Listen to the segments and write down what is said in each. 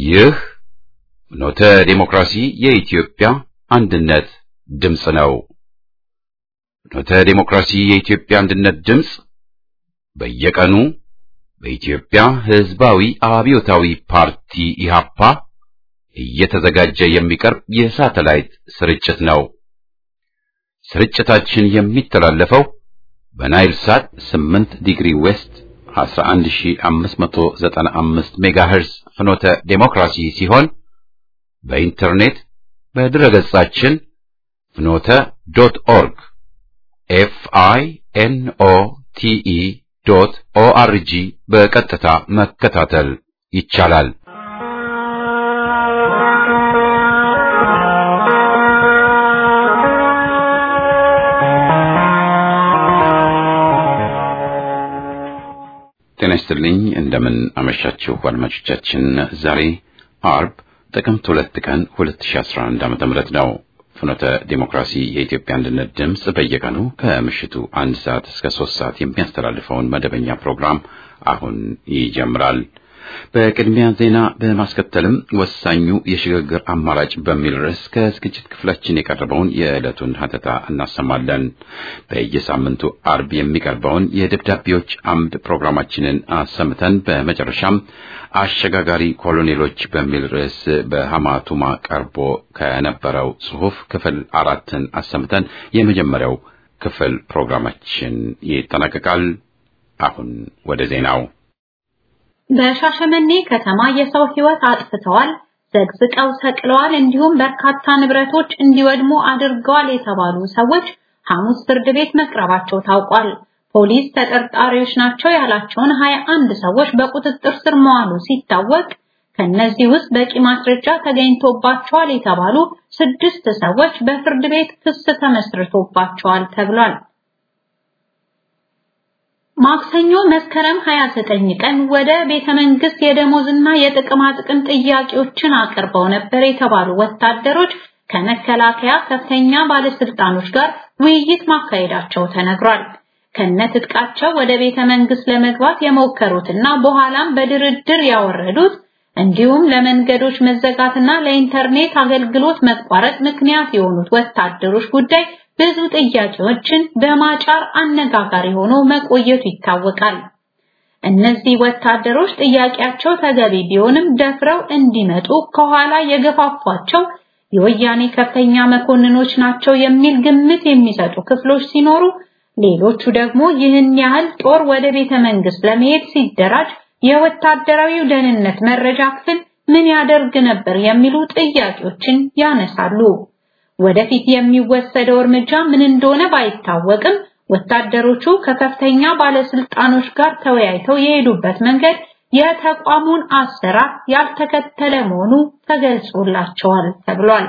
ይህ ኖተ ዲሞክራሲ የኢትዮጵያ አንድነት ድምጽ ነው። ኖተ ዲሞክራሲ የኢትዮጵያ አንድነት ድምጽ በየቀኑ በኢትዮጵያ ሕዝባዊ አብዮታዊ ፓርቲ ኢህአፓ እየተዘጋጀ የሚቀርብ የሳተላይት ስርጭት ነው። ስርጭታችን የሚተላለፈው በናይል ሳት 8 ዲግሪ ዌስት 11595 ሜጋሄርዝ ፍኖተ ዴሞክራሲ ሲሆን በኢንተርኔት በድረገጻችን fnote.org FINOTE.ORG በቀጥታ መከታተል ይቻላል። ጤና ይስጥልኝ እንደምን አመሻችሁ አድማጮቻችን። ዛሬ አርብ ጥቅምት 2 ቀን 2011 ዓ.ም ነው። ፍኖተ ዲሞክራሲ የኢትዮጵያ አንድነት ድምጽ በየቀኑ ከምሽቱ 1 ሰዓት እስከ 3 ሰዓት የሚያስተላልፈውን መደበኛ ፕሮግራም አሁን ይጀምራል። በቅድሚያ ዜና በማስከተልም ወሳኙ የሽግግር አማራጭ በሚል ርዕስ ከዝግጅት ክፍላችን የቀረበውን የዕለቱን ሀተታ እናሰማለን። በየሳምንቱ አርብ የሚቀርበውን የደብዳቤዎች አምድ ፕሮግራማችንን አሰምተን በመጨረሻም አሸጋጋሪ ኮሎኔሎች በሚል ርዕስ በሐማቱማ ቀርቦ ከነበረው ጽሑፍ ክፍል 4ን አሰምተን የመጀመሪያው ክፍል ፕሮግራማችን ይጠናቀቃል። አሁን ወደ ዜናው። በሻሸመኔ ከተማ የሰው ሕይወት አጥፍተዋል፣ ዘግዝቀው ሰቅለዋል፣ እንዲሁም በርካታ ንብረቶች እንዲወድሙ አድርገዋል የተባሉ ሰዎች ሐሙስ ፍርድ ቤት መቅረባቸው ታውቋል። ፖሊስ ተጠርጣሪዎች ናቸው ያላቸውን 21 ሰዎች በቁጥጥር ስር መዋሉ ሲታወቅ ከነዚህ ውስጥ በቂ ማስረጃ ተገኝቶባቸዋል የተባሉ 6 ሰዎች በፍርድ ቤት ክስ ተመስርቶባቸዋል ተብሏል። ማክሰኞ መስከረም 29 ቀን ወደ ቤተ መንግስት የደሞዝና የጥቅማ ጥቅም ጥያቄዎችን አቅርበው ነበር የተባሉ ወታደሮች ከመከላከያ ከፍተኛ ባለስልጣኖች ጋር ውይይት ማካሄዳቸው ተነግሯል። ከነትጥቃቸው ወደ ቤተ መንግስት ለመግባት የሞከሩትና በኋላም በድርድር ያወረዱት እንዲሁም ለመንገዶች መዘጋትና ለኢንተርኔት አገልግሎት መቋረጥ ምክንያት የሆኑት ወታደሮች ጉዳይ ብዙ ጥያቄዎችን በማጫር አነጋጋሪ ሆኖ መቆየቱ ይታወቃል። እነዚህ ወታደሮች ጥያቄያቸው ተገቢ ቢሆንም ደፍረው እንዲመጡ ከኋላ የገፋፏቸው የወያኔ ከፍተኛ መኮንኖች ናቸው የሚል ግምት የሚሰጡ ክፍሎች ሲኖሩ፣ ሌሎቹ ደግሞ ይህን ያህል ጦር ወደ ቤተ መንግስት ለመሄድ ሲደራጅ የወታደራዊው ደህንነት መረጃ ክፍል ምን ያደርግ ነበር የሚሉ ጥያቄዎችን ያነሳሉ። ወደፊት የሚወሰደው እርምጃ ምን እንደሆነ ባይታወቅም ወታደሮቹ ከከፍተኛ ባለስልጣኖች ጋር ተወያይተው የሄዱበት መንገድ የተቋሙን አሰራር ያልተከተለ መሆኑ ተገልጾላቸዋል ተብሏል።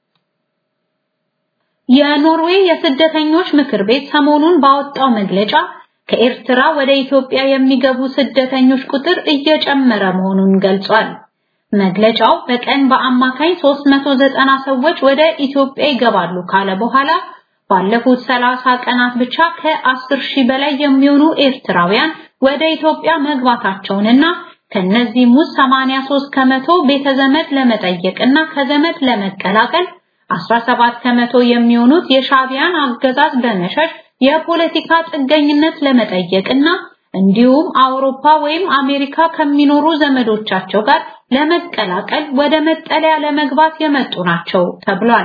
የኖርዌይ የስደተኞች ምክር ቤት ሰሞኑን ባወጣው መግለጫ ከኤርትራ ወደ ኢትዮጵያ የሚገቡ ስደተኞች ቁጥር እየጨመረ መሆኑን ገልጿል። መግለጫው በቀን በአማካይ 390 ሰዎች ወደ ኢትዮጵያ ይገባሉ ካለ በኋላ ባለፉት 30 ቀናት ብቻ ከ10,000 በላይ የሚሆኑ ኤርትራውያን ወደ ኢትዮጵያ መግባታቸውንና ከነዚህም ውስጥ 83 ከመቶ ቤተዘመድ ለመጠየቅና ከዘመድ ለመቀላቀል 17 ከመቶ የሚሆኑት የሻዕቢያን አገዛዝ በመሸሽ የፖለቲካ ጥገኝነት ለመጠየቅና እንዲሁም አውሮፓ ወይም አሜሪካ ከሚኖሩ ዘመዶቻቸው ጋር ለመቀላቀል ወደ መጠለያ ለመግባት የመጡ ናቸው ተብሏል።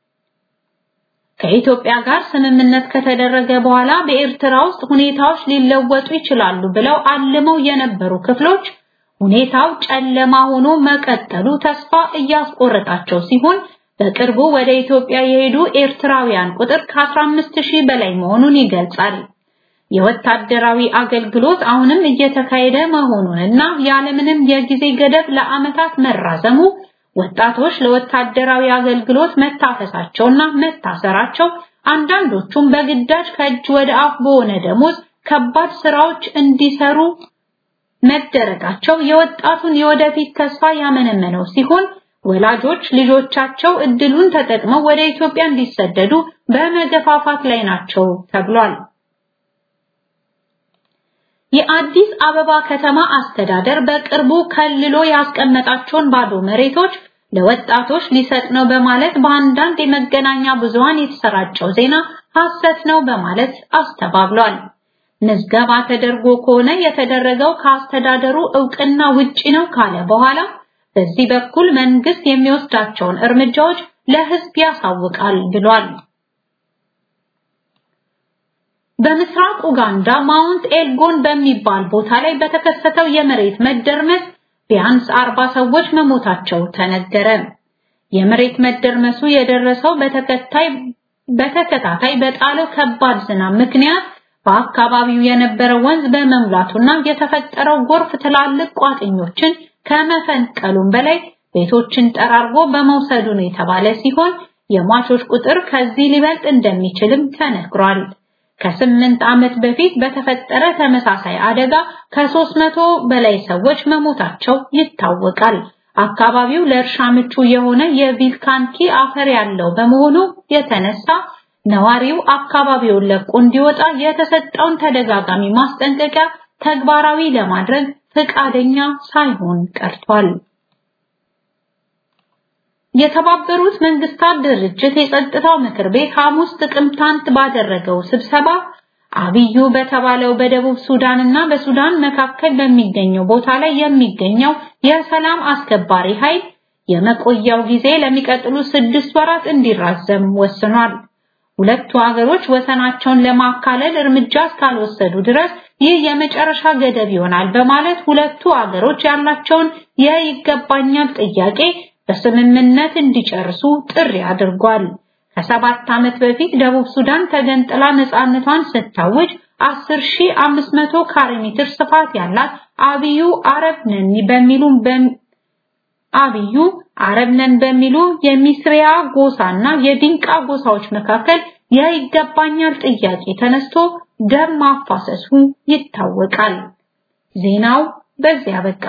ከኢትዮጵያ ጋር ስምምነት ከተደረገ በኋላ በኤርትራ ውስጥ ሁኔታዎች ሊለወጡ ይችላሉ ብለው አልመው የነበሩ ክፍሎች ሁኔታው ጨለማ ሆኖ መቀጠሉ ተስፋ እያስቆረጣቸው ሲሆን በቅርቡ ወደ ኢትዮጵያ የሄዱ ኤርትራውያን ቁጥር ከ15,000 በላይ መሆኑን ይገልጻል። የወታደራዊ አገልግሎት አሁንም እየተካሄደ መሆኑንና ያለምንም የጊዜ ገደብ ለዓመታት መራዘሙ ወጣቶች ለወታደራዊ አገልግሎት መታፈሳቸውና መታሰራቸው አንዳንዶቹም በግዳጅ ከእጅ ወደ አፍ በሆነ ደሞዝ ከባድ ስራዎች እንዲሰሩ መደረጋቸው የወጣቱን የወደፊት ተስፋ ያመነመነው ሲሆን ወላጆች ልጆቻቸው እድሉን ተጠቅመው ወደ ኢትዮጵያ እንዲሰደዱ በመገፋፋት ላይ ናቸው ተብሏል። የአዲስ አበባ ከተማ አስተዳደር በቅርቡ ከልሎ ያስቀመጣቸውን ባዶ መሬቶች ለወጣቶች ሊሰጥ ነው በማለት በአንዳንድ የመገናኛ ብዙሃን የተሰራጨው ዜና ሐሰት ነው በማለት አስተባብሏል። ምዝገባ ተደርጎ ከሆነ የተደረገው ከአስተዳደሩ ዕውቅና ውጪ ነው ካለ በኋላ በዚህ በኩል መንግስት የሚወስዳቸውን እርምጃዎች ለህዝብ ያሳውቃል ብሏል። በምስራቅ ኡጋንዳ ማውንት ኤልጎን በሚባል ቦታ ላይ በተከሰተው የመሬት መደርመስ ቢያንስ 40 ሰዎች መሞታቸው ተነገረ። የመሬት መደርመሱ የደረሰው በተከታታይ በጣለው ከባድ ዝናብ ምክንያት በአካባቢው የነበረው ወንዝ በመሙላቱና የተፈጠረው ጎርፍ ትላልቅ ቋጥኞችን ከመፈንቀሉም በላይ ቤቶችን ጠራርጎ በመውሰዱ ነው የተባለ ሲሆን የሟቾች ቁጥር ከዚህ ሊበልጥ እንደሚችልም ተነግሯል። ከ8 ዓመት በፊት በተፈጠረ ተመሳሳይ አደጋ ከ300 በላይ ሰዎች መሞታቸው ይታወቃል። አካባቢው ለእርሻ ምቹ የሆነ የቪልካንኪ አፈር ያለው በመሆኑ የተነሳ ነዋሪው አካባቢውን ለቆ እንዲወጣ የተሰጠውን ተደጋጋሚ ማስጠንቀቂያ ተግባራዊ ለማድረግ ፈቃደኛ ሳይሆን ቀርቷል። የተባበሩት መንግስታት ድርጅት የጸጥታው ምክር ቤት ሐሙስ ጥቅምት 1 ባደረገው ስብሰባ አብዩ በተባለው በደቡብ ሱዳንና በሱዳን መካከል በሚገኘው ቦታ ላይ የሚገኘው የሰላም አስከባሪ ኃይል የመቆያው ጊዜ ለሚቀጥሉ 6 ወራት እንዲራዘም ወስኗል። ሁለቱ ሀገሮች ወሰናቸውን ለማካለል እርምጃ እስካልወሰዱ ድረስ ይህ የመጨረሻ ገደብ ይሆናል በማለት ሁለቱ ሀገሮች ያላቸውን የይገባኛል ጥያቄ በስምምነት እንዲጨርሱ ጥሪ አድርጓል። ከ7 ዓመት በፊት ደቡብ ሱዳን ተገንጥላ ነፃነቷን ስታውጅ 10500 ካሬ ሜትር ስፋት ያላት አብዩ አረብ ነን በሚሉ የሚስሪያ ጎሳና የዲንቃ ጎሳዎች መካከል የይገባኛል ጥያቄ ተነስቶ ደም ማፋሰሱ ይታወቃል። ዜናው በዚያ በቃ።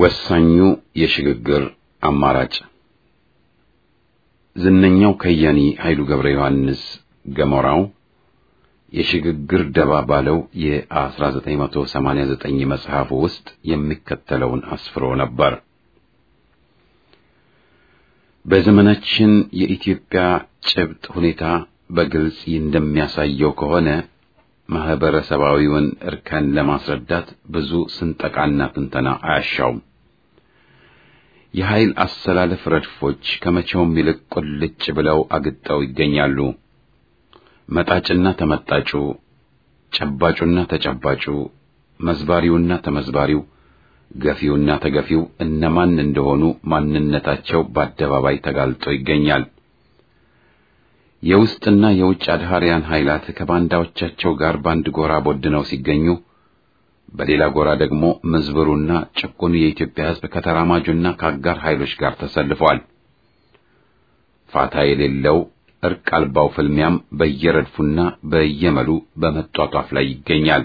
ወሳኙ የሽግግር አማራጭ ዝነኛው ከያኒ ኃይሉ ገብረ ዮሐንስ ገሞራው የሽግግር ደባ ባለው የ1989 መጽሐፉ ውስጥ የሚከተለውን አስፍሮ ነበር። በዘመናችን የኢትዮጵያ ጭብጥ ሁኔታ በግልጽ እንደሚያሳየው ከሆነ ማህበረሰባዊውን እርከን ለማስረዳት ብዙ ስንጠቃና ትንተና አያሻውም። የኃይል አሰላለፍ ረድፎች ከመቼውም ይልቅ ቁልጭ ብለው አግጠው ይገኛሉ። መጣጭና ተመጣጩ፣ ጨባጩና ተጨባጩ፣ መዝባሪውና ተመዝባሪው፣ ገፊውና ተገፊው እነማን እንደሆኑ ማንነታቸው በአደባባይ ተጋልጦ ይገኛል። የውስጥና የውጭ አድሃሪያን ኃይላት ከባንዳዎቻቸው ጋር ባንድ ጎራ ቦድነው ሲገኙ፣ በሌላ ጎራ ደግሞ መዝበሩና ጭቁኑ የኢትዮጵያ ሕዝብ ከተራማጁና ከአጋር ኃይሎች ጋር ተሰልፏል። ፋታ የሌለው እርቅ አልባው ፍልሚያም በየረድፉና በየመሉ በመጧጧፍ ላይ ይገኛል።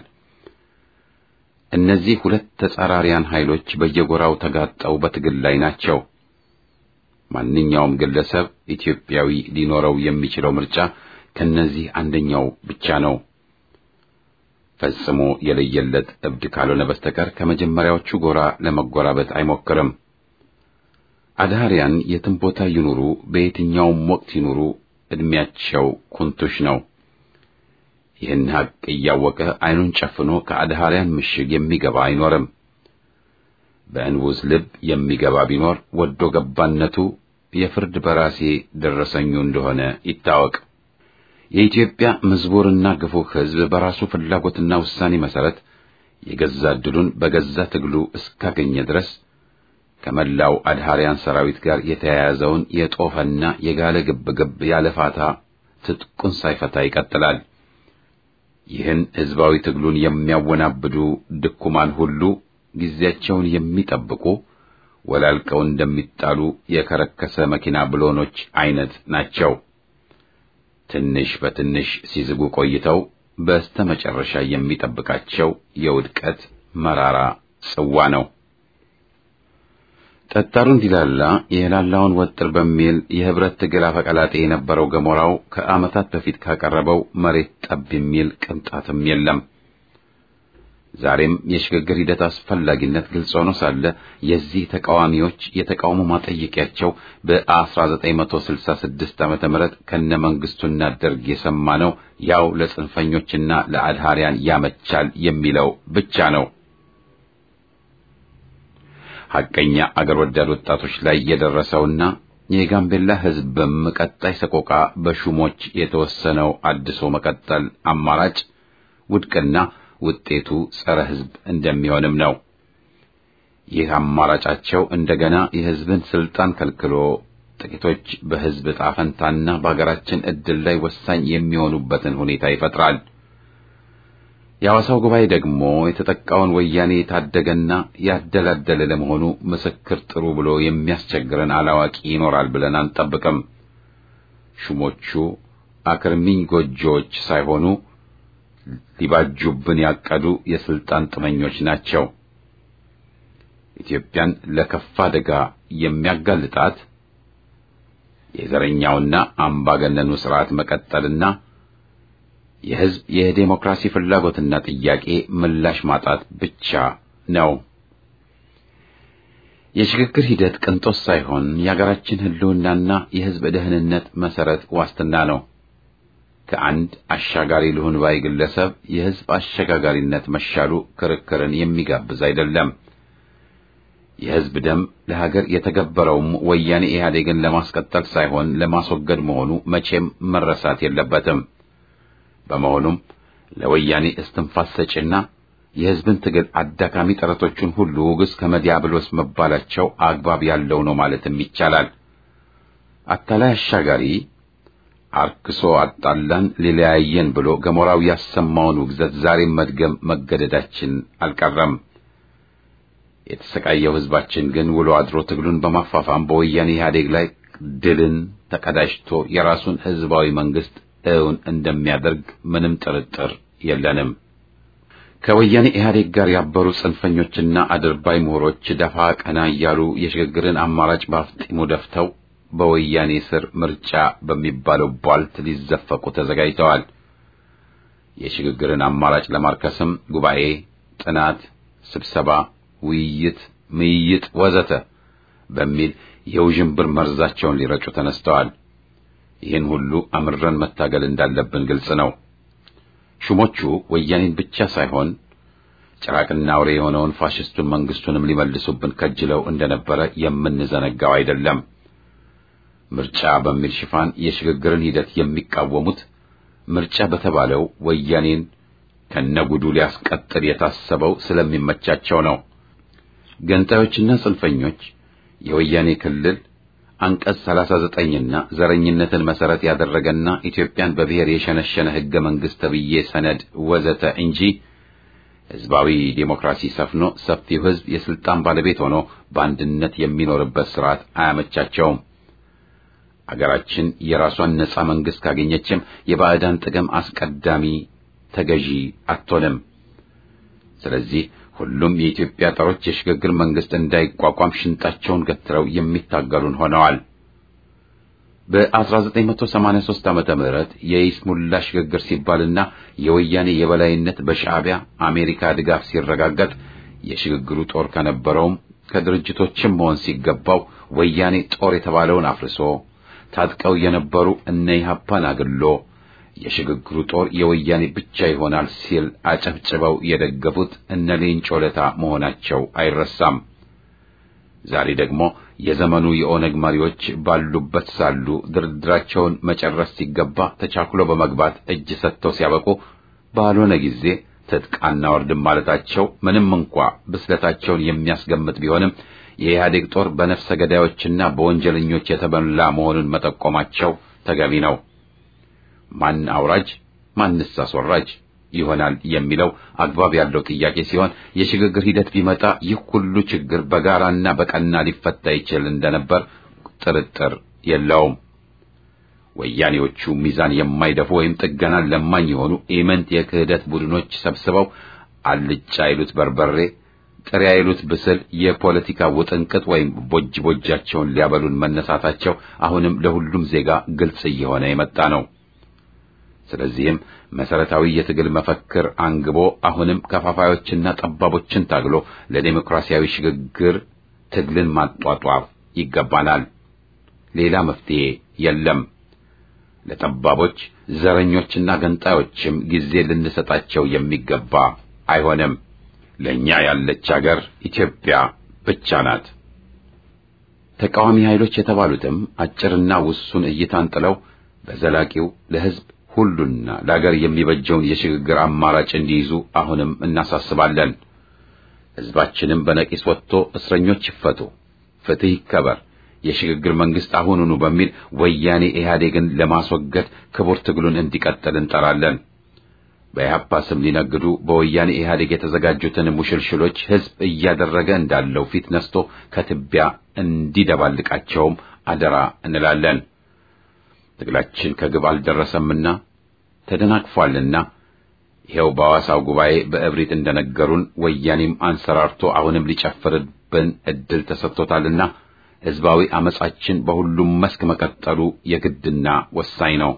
እነዚህ ሁለት ተጻራሪያን ኃይሎች በየጎራው ተጋጠው በትግል ላይ ናቸው። ማንኛውም ግለሰብ ኢትዮጵያዊ ሊኖረው የሚችለው ምርጫ ከነዚህ አንደኛው ብቻ ነው። ፈጽሞ የለየለት እብድ ካልሆነ በስተቀር ከመጀመሪያዎቹ ጎራ ለመጎራበት አይሞክርም። አድሃሪያን የትም ቦታ ይኑሩ፣ በየትኛውም ወቅት ይኑሩ፣ እድሜያቸው ኩንቱሽ ነው። ይህን ሀቅ እያወቀ አይኑን ጨፍኖ ከአድሃሪያን ምሽግ የሚገባ አይኖርም። በእንቡዝ ልብ የሚገባ ቢኖር ወዶ ገባነቱ የፍርድ በራሴ ደረሰኙ እንደሆነ ይታወቅ። የኢትዮጵያ መዝቡርና ግፉዕ ሕዝብ በራሱ ፍላጎትና ውሳኔ መሰረት የገዛ ዕድሉን በገዛ ትግሉ እስካገኘ ድረስ ከመላው አድሃሪያን ሰራዊት ጋር የተያያዘውን የጦፈና የጋለ ግብግብ ያለፋታ ትጥቁን ሳይፈታ ይቀጥላል። ይህን ሕዝባዊ ትግሉን የሚያወናብዱ ድኩማን ሁሉ ጊዜያቸውን የሚጠብቁ ወላልቀው እንደሚጣሉ የከረከሰ መኪና ብሎኖች አይነት ናቸው። ትንሽ በትንሽ ሲዝጉ ቆይተው በስተመጨረሻ የሚጠብቃቸው የውድቀት መራራ ጽዋ ነው። ጠጣሩ እንዲላላ የላላውን ወጥር በሚል የህብረት ትግል አፈቀላጤ የነበረው ገሞራው ከዓመታት በፊት ካቀረበው መሬት ጠብ የሚል ቅንጣትም የለም። ዛሬም የሽግግር ሂደት አስፈላጊነት ግልጽ ሆኖ ሳለ የዚህ ተቃዋሚዎች የተቃውሞ ማጠየቂያቸው በ1966 ዓመተ ምህረት ከነመንግስቱና ደርግ የሰማነው ያው ለጽንፈኞችና ለአድሃሪያን ያመቻል የሚለው ብቻ ነው። ሐቀኛ አገር ወዳድ ወጣቶች ላይ የደረሰውና የጋምቤላ ሕዝብም ቀጣይ ሰቆቃ በሹሞች የተወሰነው አድሶ መቀጠል አማራጭ ውድቅና ውጤቱ ጸረ ሕዝብ እንደሚሆንም ነው። ይህ አማራጫቸው እንደገና የሕዝብን ስልጣን ከልክሎ ጥቂቶች በሕዝብ ዕጣ ፈንታና በአገራችን ዕድል ላይ ወሳኝ የሚሆኑበትን ሁኔታ ይፈጥራል። የሐዋሳው ጉባኤ ደግሞ የተጠቃውን ወያኔ የታደገና ያደላደለ ለመሆኑ ምስክር ጥሩ ብሎ የሚያስቸግረን አላዋቂ ይኖራል ብለን አንጠብቅም። ሹሞቹ አክርሚኝ ጎጆዎች ሳይሆኑ ሊባጁብን ያቀዱ የስልጣን ጥመኞች ናቸው። ኢትዮጵያን ለከፋ አደጋ የሚያጋልጣት የዘረኛውና አምባገነኑ ስርዓት መቀጠልና የሕዝብ የዴሞክራሲ ፍላጎትና ጥያቄ ምላሽ ማጣት ብቻ ነው። የሽግግር ሂደት ቅንጦት ሳይሆን የአገራችን ሕልውናና የሕዝብ ደህንነት መሰረት ዋስትና ነው። ከአንድ አሻጋሪ ልሁን ባይ ግለሰብ የሕዝብ አሸጋጋሪነት መሻሉ ክርክርን የሚጋብዝ አይደለም። የሕዝብ ደም ለሀገር የተገበረውም ወያኔ ኢህአዴግን ለማስቀጠል ሳይሆን ለማስወገድ መሆኑ መቼም መረሳት የለበትም። በመሆኑም ለወያኔ እስትንፋስ ሰጪና የሕዝብን ትግል አዳካሚ ጥረቶቹን ሁሉ ውግዝ ከመዲያብሎስ መባላቸው አግባብ ያለው ነው ማለትም ይቻላል። አታላይ አሻጋሪ አርክሶ አጣላን ሊለያየን ብሎ ገሞራው ያሰማውን ውግዘት ዛሬም መድገም መገደዳችን አልቀረም። የተሰቃየው ሕዝባችን ግን ውሎ አድሮ ትግሉን በማፋፋም በወያኔ ኢህአዴግ ላይ ድልን ተቀዳጅቶ የራሱን ሕዝባዊ መንግስት እውን እንደሚያደርግ ምንም ጥርጥር የለንም። ከወያኔ ኢህአዴግ ጋር ያበሩ ጽንፈኞችና አድርባይ ምሁሮች ደፋ ቀና እያሉ የሽግግርን አማራጭ ባፍጢሙ ደፍተው በወያኔ ስር ምርጫ በሚባለው ቧልት ሊዘፈቁ ተዘጋጅተዋል። የሽግግርን አማራጭ ለማርከስም ጉባኤ፣ ጥናት፣ ስብሰባ፣ ውይይት፣ ምይይጥ ወዘተ በሚል የውዥንብር መርዛቸውን ሊረጩ ተነስተዋል። ይህን ሁሉ አምረን መታገል እንዳለብን ግልጽ ነው። ሹሞቹ ወያኔን ብቻ ሳይሆን ጭራቅና አውሬ የሆነውን ፋሽስቱን መንግስቱንም ሊመልሱብን ከጅለው እንደነበረ የምንዘነጋው አይደለም። ምርጫ በሚል ሽፋን የሽግግርን ሂደት የሚቃወሙት ምርጫ በተባለው ወያኔን ከነጉዱ ሊያስቀጥል የታሰበው ስለሚመቻቸው ነው። ገንጣዮችና ጽንፈኞች የወያኔ ክልል አንቀጽ 39ና ዘረኝነትን መሰረት ያደረገና ኢትዮጵያን በብሔር የሸነሸነ ህገ መንግስት ተብዬ ሰነድ ወዘተ እንጂ ህዝባዊ ዴሞክራሲ ሰፍኖ ሰፊው ህዝብ የስልጣን ባለቤት ሆኖ በአንድነት የሚኖርበት ስርዓት አያመቻቸውም። አገራችን የራሷን ነጻ መንግስት ካገኘችም የባዕዳን ጥቅም አስቀዳሚ ተገዢ አትሆንም። ስለዚህ ሁሉም የኢትዮጵያ ጦሮች የሽግግር መንግስት እንዳይቋቋም ሽንጣቸውን ገትረው የሚታገሉን ሆነዋል። በ1983 ዓመተ ምህረት የይስሙላ ሽግግር ሲባልና የወያኔ የበላይነት በሻዕቢያ አሜሪካ ድጋፍ ሲረጋገጥ የሽግግሩ ጦር ከነበረውም ከድርጅቶችም መሆን ሲገባው ወያኔ ጦር የተባለውን አፍርሶ ታጥቀው የነበሩ እነ ኢህአፓን አግሎ የሽግግሩ ጦር የወያኔ ብቻ ይሆናል ሲል አጨብጭበው የደገፉት እነ ሌንጮ ለታ መሆናቸው አይረሳም። ዛሬ ደግሞ የዘመኑ የኦነግ መሪዎች ባሉበት ሳሉ ድርድራቸውን መጨረስ ሲገባ ተቻኩሎ በመግባት እጅ ሰጥተው ሲያበቁ ባልሆነ ጊዜ ትጥቅ አናወርድም ማለታቸው ምንም እንኳ ብስለታቸውን የሚያስገምት ቢሆንም የኢህአዴግ ጦር በነፍሰ ገዳዮችና በወንጀለኞች የተበላ መሆኑን መጠቆማቸው ተገቢ ነው። ማን አውራጅ ማንስ አስወራጅ ይሆናል የሚለው አግባብ ያለው ጥያቄ ሲሆን የሽግግር ሂደት ቢመጣ ይህ ሁሉ ችግር በጋራና በቀና ሊፈታ ይችል እንደነበር ጥርጥር የለውም። ወያኔዎቹ ሚዛን የማይደፉ ወይም ጥገናን ለማኝ የሆኑ ኤመንት የክህደት ቡድኖች ሰብስበው አልጫ ይሉት በርበሬ ጥሬ ይሉት ብስል የፖለቲካ ውጥንቅጥ ወይም ቦጃቸውን ሊያበሉን መነሳታቸው አሁንም ለሁሉም ዜጋ ግልጽ እየሆነ የመጣ ነው። ስለዚህም መሰረታዊ የትግል መፈክር አንግቦ አሁንም ከፋፋዮችና ጠባቦችን ታግሎ ለዲሞክራሲያዊ ሽግግር ትግልን ማጧጧፍ ይገባናል። ሌላ መፍትሄ የለም። ለጠባቦች ዘረኞችና ገንጣዮችም ጊዜ ልንሰጣቸው የሚገባ አይሆንም። ለኛ ያለች ሀገር ኢትዮጵያ ብቻ ናት። ተቃዋሚ ኃይሎች የተባሉትም አጭርና ውሱን እይታን ጥለው በዘላቂው ለህዝብ ሁሉና ለሀገር የሚበጀውን የሽግግር አማራጭ እንዲይዙ አሁንም እናሳስባለን። ህዝባችንም በነቂስ ወጥቶ እስረኞች ይፈቱ፣ ፍትህ ይከበር፣ የሽግግር መንግስት አሁኑኑ በሚል ወያኔ ኢህአዴግን ለማስወገድ ክቡር ትግሉን እንዲቀጥል እንጠራለን። በኢህአፓ ስም ሊነግዱ በወያኔ ኢህአዴግ የተዘጋጁትን ሙሽልሽሎች ህዝብ እያደረገ እንዳለው ፊት ነስቶ ከትቢያ እንዲደባልቃቸውም አደራ እንላለን። ትግላችን ከግብ አልደረሰምና ተደናቅፏልና ይሄው በሐዋሳው ጉባኤ በእብሪት እንደነገሩን ወያኔም አንሰራርቶ አሁንም ሊጨፍርብን እድል ተሰጥቶታልና ህዝባዊ አመጻችን በሁሉም መስክ መቀጠሉ የግድና ወሳኝ ነው።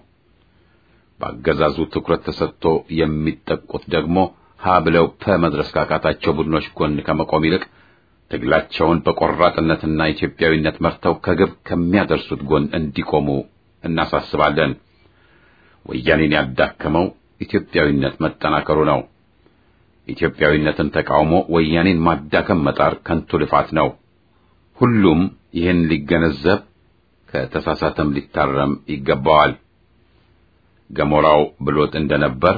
በአገዛዙ ትኩረት ተሰጥቶ የሚጠቁት ደግሞ ሀ ብለው መድረስ ካቃታቸው ቡድኖች ጎን ከመቆም ይልቅ ትግላቸውን በቆራጥነትና ኢትዮጵያዊነት መርተው ከግብ ከሚያደርሱት ጎን እንዲቆሙ እናሳስባለን። ወያኔን ያዳከመው ኢትዮጵያዊነት መጠናከሩ ነው። ኢትዮጵያዊነትን ተቃውሞ ወያኔን ማዳከም መጣር ከንቱ ልፋት ነው። ሁሉም ይህን ሊገነዘብ ከተሳሳተም ሊታረም ይገባዋል። ገሞራው ብሎት እንደነበር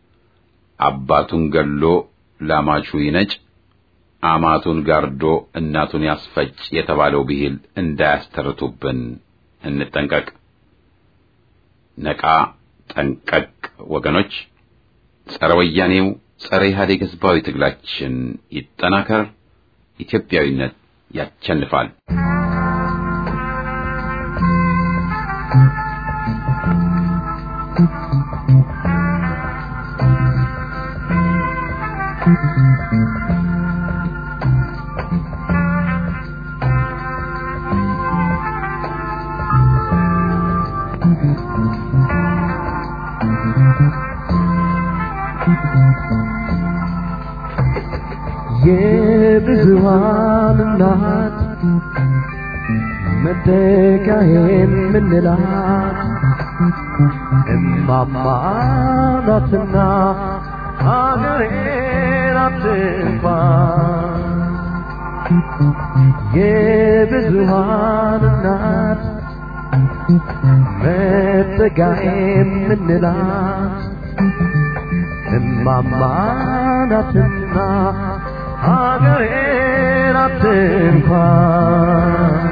አባቱን ገሎ ላማቹ ይነጭ፣ አማቱን ጋርዶ እናቱን ያስፈጭ የተባለው ብሂል እንዳያስተርቱብን እንጠንቀቅ። ነቃ ጠንቀቅ ወገኖች። ጸረ ወያኔው ጸረ ኢህአዴግ ህዝባዊ ትግላችን ይጠናከር። ኢትዮጵያዊነት ያቸንፋል። የብዙሃን እናት መተካዬን ምንላት እማማ ናትና ሀገሬን አትንኳን የብዙሃን እናት መተካዬን ምንላት እማማ ናትና ሀገሬን አትንኳን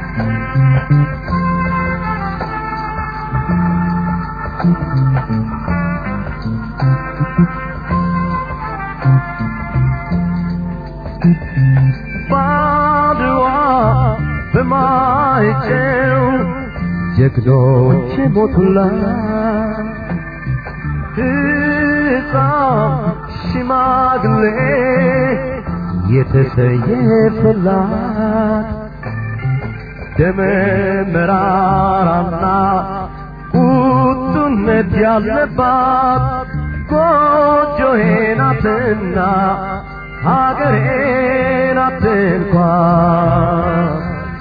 ባድዋ በማይጨው ጀግኖች ሞቱላት ሕፃን ሽማግሌ የተሰየፈላት ደመ መራራና ቁጡነት ያለባት ጎጆዬ ናትና ሀገሬ ናት እንኳን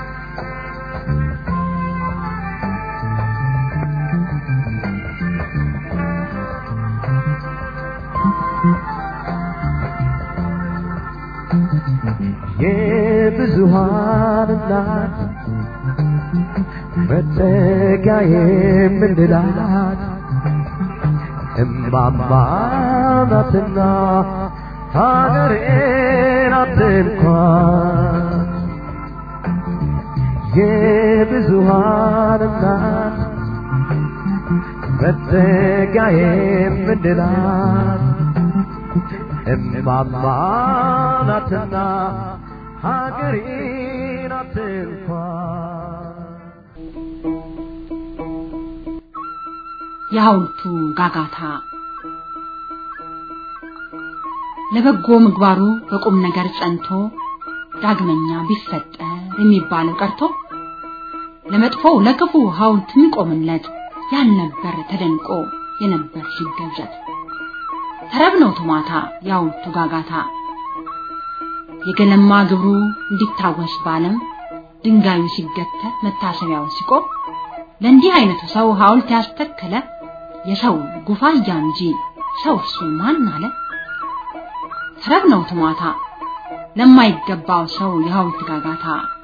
የብዙሃን እናት መጠጊያዬ ምንላት እማማ ናትና ሀገሬ ናት እንኳን የብዙሃን እናት መጠጊያዬ ምንላት እማማ ናትና ሀገሬ ናት እንኳን የሐውልቱ ጋጋታ ለበጎ ምግባሩ በቁም ነገር ጸንቶ ዳግመኛ ቢፈጠር የሚባለው ቀርቶ ለመጥፎው ለክፉ ሐውልት የሚቆምለት ያልነበር ተደንቆ የነበር ሲገዘት ተረብነው ቶማታ የሐውልቱ ጋጋታ የገለማ ግብሩ እንዲታወስ ባለም ድንጋዩ ሲገተር መታሰቢያው ሲቆም ለእንዲህ አይነቱ ሰው ሐውልት ያስተከለ የሰው ጉፋያ እንጂ ሰው እሱ ማን አለ ተረብነው ቶማታ ለማይገባው ሰው የሐውልት ጋጋታ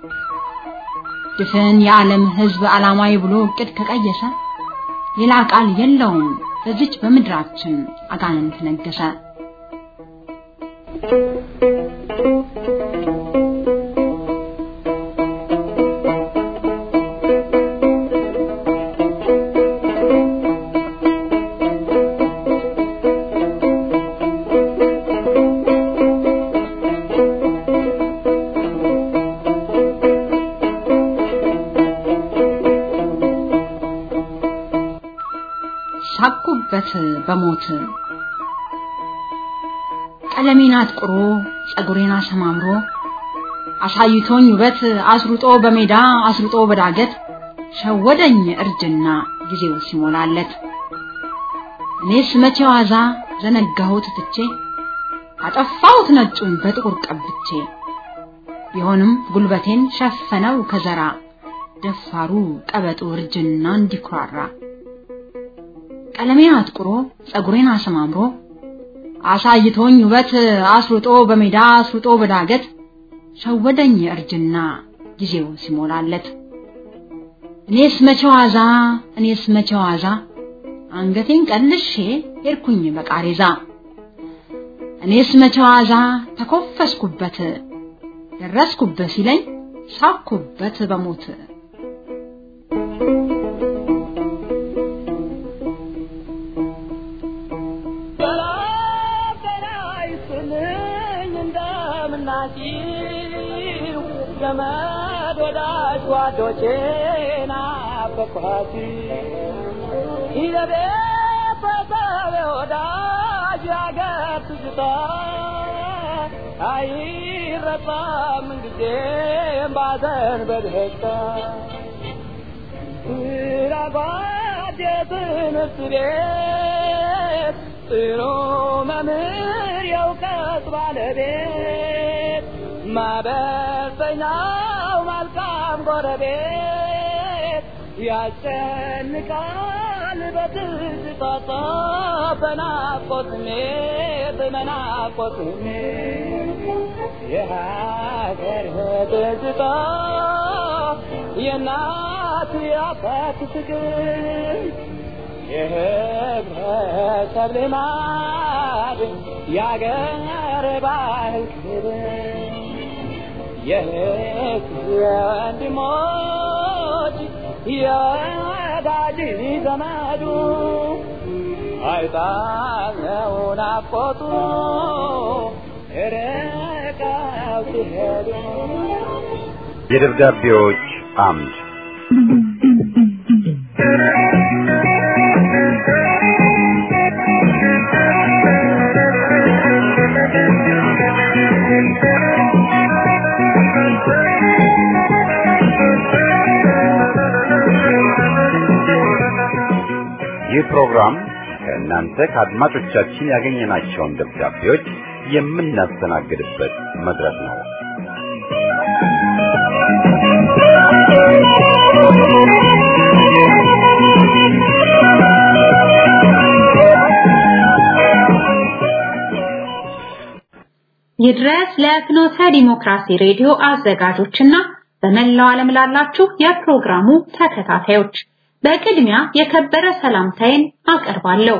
ድፍን የዓለም ሕዝብ ዓላማዊ ብሎ እቅድ ከቀየሰ ሌላ ቃል የለውም በዚች በምድራችን አጋንንት ነገሰ ሳቁበት በሞት ቀለሜን አጥቁሮ ጸጉሬን አሰማምሮ አሳይቶኝ ውበት አስሩጦ በሜዳ አስሩጦ በዳገት ሸወደኝ እርጅና ጊዜው ሲሞላለት እኔስ መቼ ዋዛ ዘነጋሁት ትቼ አጠፋሁት ነጩን በጥቁር ቀብቼ ቢሆንም ጉልበቴን ሸፈነው ከዘራ ደፋሩ ቀበጡ እርጅና እንዲኩራራ ቀለሜን አጥቁሮ ጸጉሬን አሰማምሮ አሳይቶኝ ውበት አስሩጦ በሜዳ አስሩጦ በዳገት ሸወደኝ እርጅና ጊዜው ሲሞላለት እኔስ መቼ ዋዛ አንገቴን ቀልሼ ሄድኩኝ በቃሬዛ እኔስ መቼ ዋዛ ተኮፈስኩበት ደረስኩበት ሲለኝ ሳኩበት በሞት ዘመድ ወዳጅ ጓዶቼና በኳቲ ይለበሰበ ወዳጅ ያገር ትዝታ አይረሳም ጊዜም ባዘን በደስታ የትምህርት ቤት ጥሩ መምህር የእውቀት ባለቤት ማበሰኛው መልካም ጎረቤት ያስጨንቃል በትዝታ በናፍቆት ስሜት የሀገር ትዝታ የእናት የአባት ፍቅር የህብረተሰብ ልማድ የአገር ባህል ክብር የእህት የወንድሞች የወዳጅ ዘመዱ አይጣለው ናፍቆቱ ርቀው ሲሄዱ የደብዳቤዎች አምድ ይህ ፕሮግራም ከእናንተ ከአድማጮቻችን ያገኘናቸውን ደብዳቤዎች የምናስተናግድበት መድረክ ነው። ይድረስ ለፍኖተ ዲሞክራሲ ሬዲዮ አዘጋጆችና በመላው ዓለም ላላችሁ የፕሮግራሙ ተከታታዮች በቅድሚያ የከበረ ሰላምታዬን አቀርባለሁ።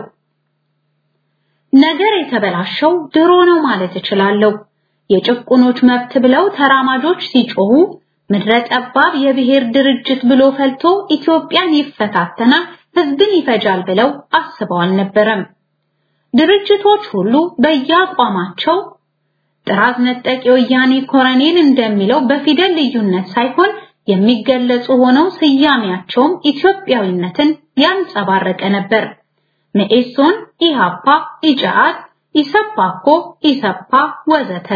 ነገር የተበላሸው ድሮ ነው ማለት እችላለሁ። የጭቁኖች መብት ብለው ተራማጆች ሲጮሁ ምድረ ጠባብ የብሔር ድርጅት ብሎ ፈልቶ ኢትዮጵያን ይፈታተናል፣ ህዝብን ይፈጃል ብለው አስበው አልነበረም። ድርጅቶች ሁሉ በየአቋማቸው ጥራዝ ነጠቅ የወያኔ ኮሎኔል እንደሚለው በፊደል ልዩነት ሳይሆን የሚገለጹ ሆነው ስያሜያቸውም ኢትዮጵያዊነትን ያንጸባረቀ ነበር። መኢሶን፣ ኢሃፓ፣ ኢጃአት፣ ኢሰፓኮ፣ ኢሰፓ ወዘተ።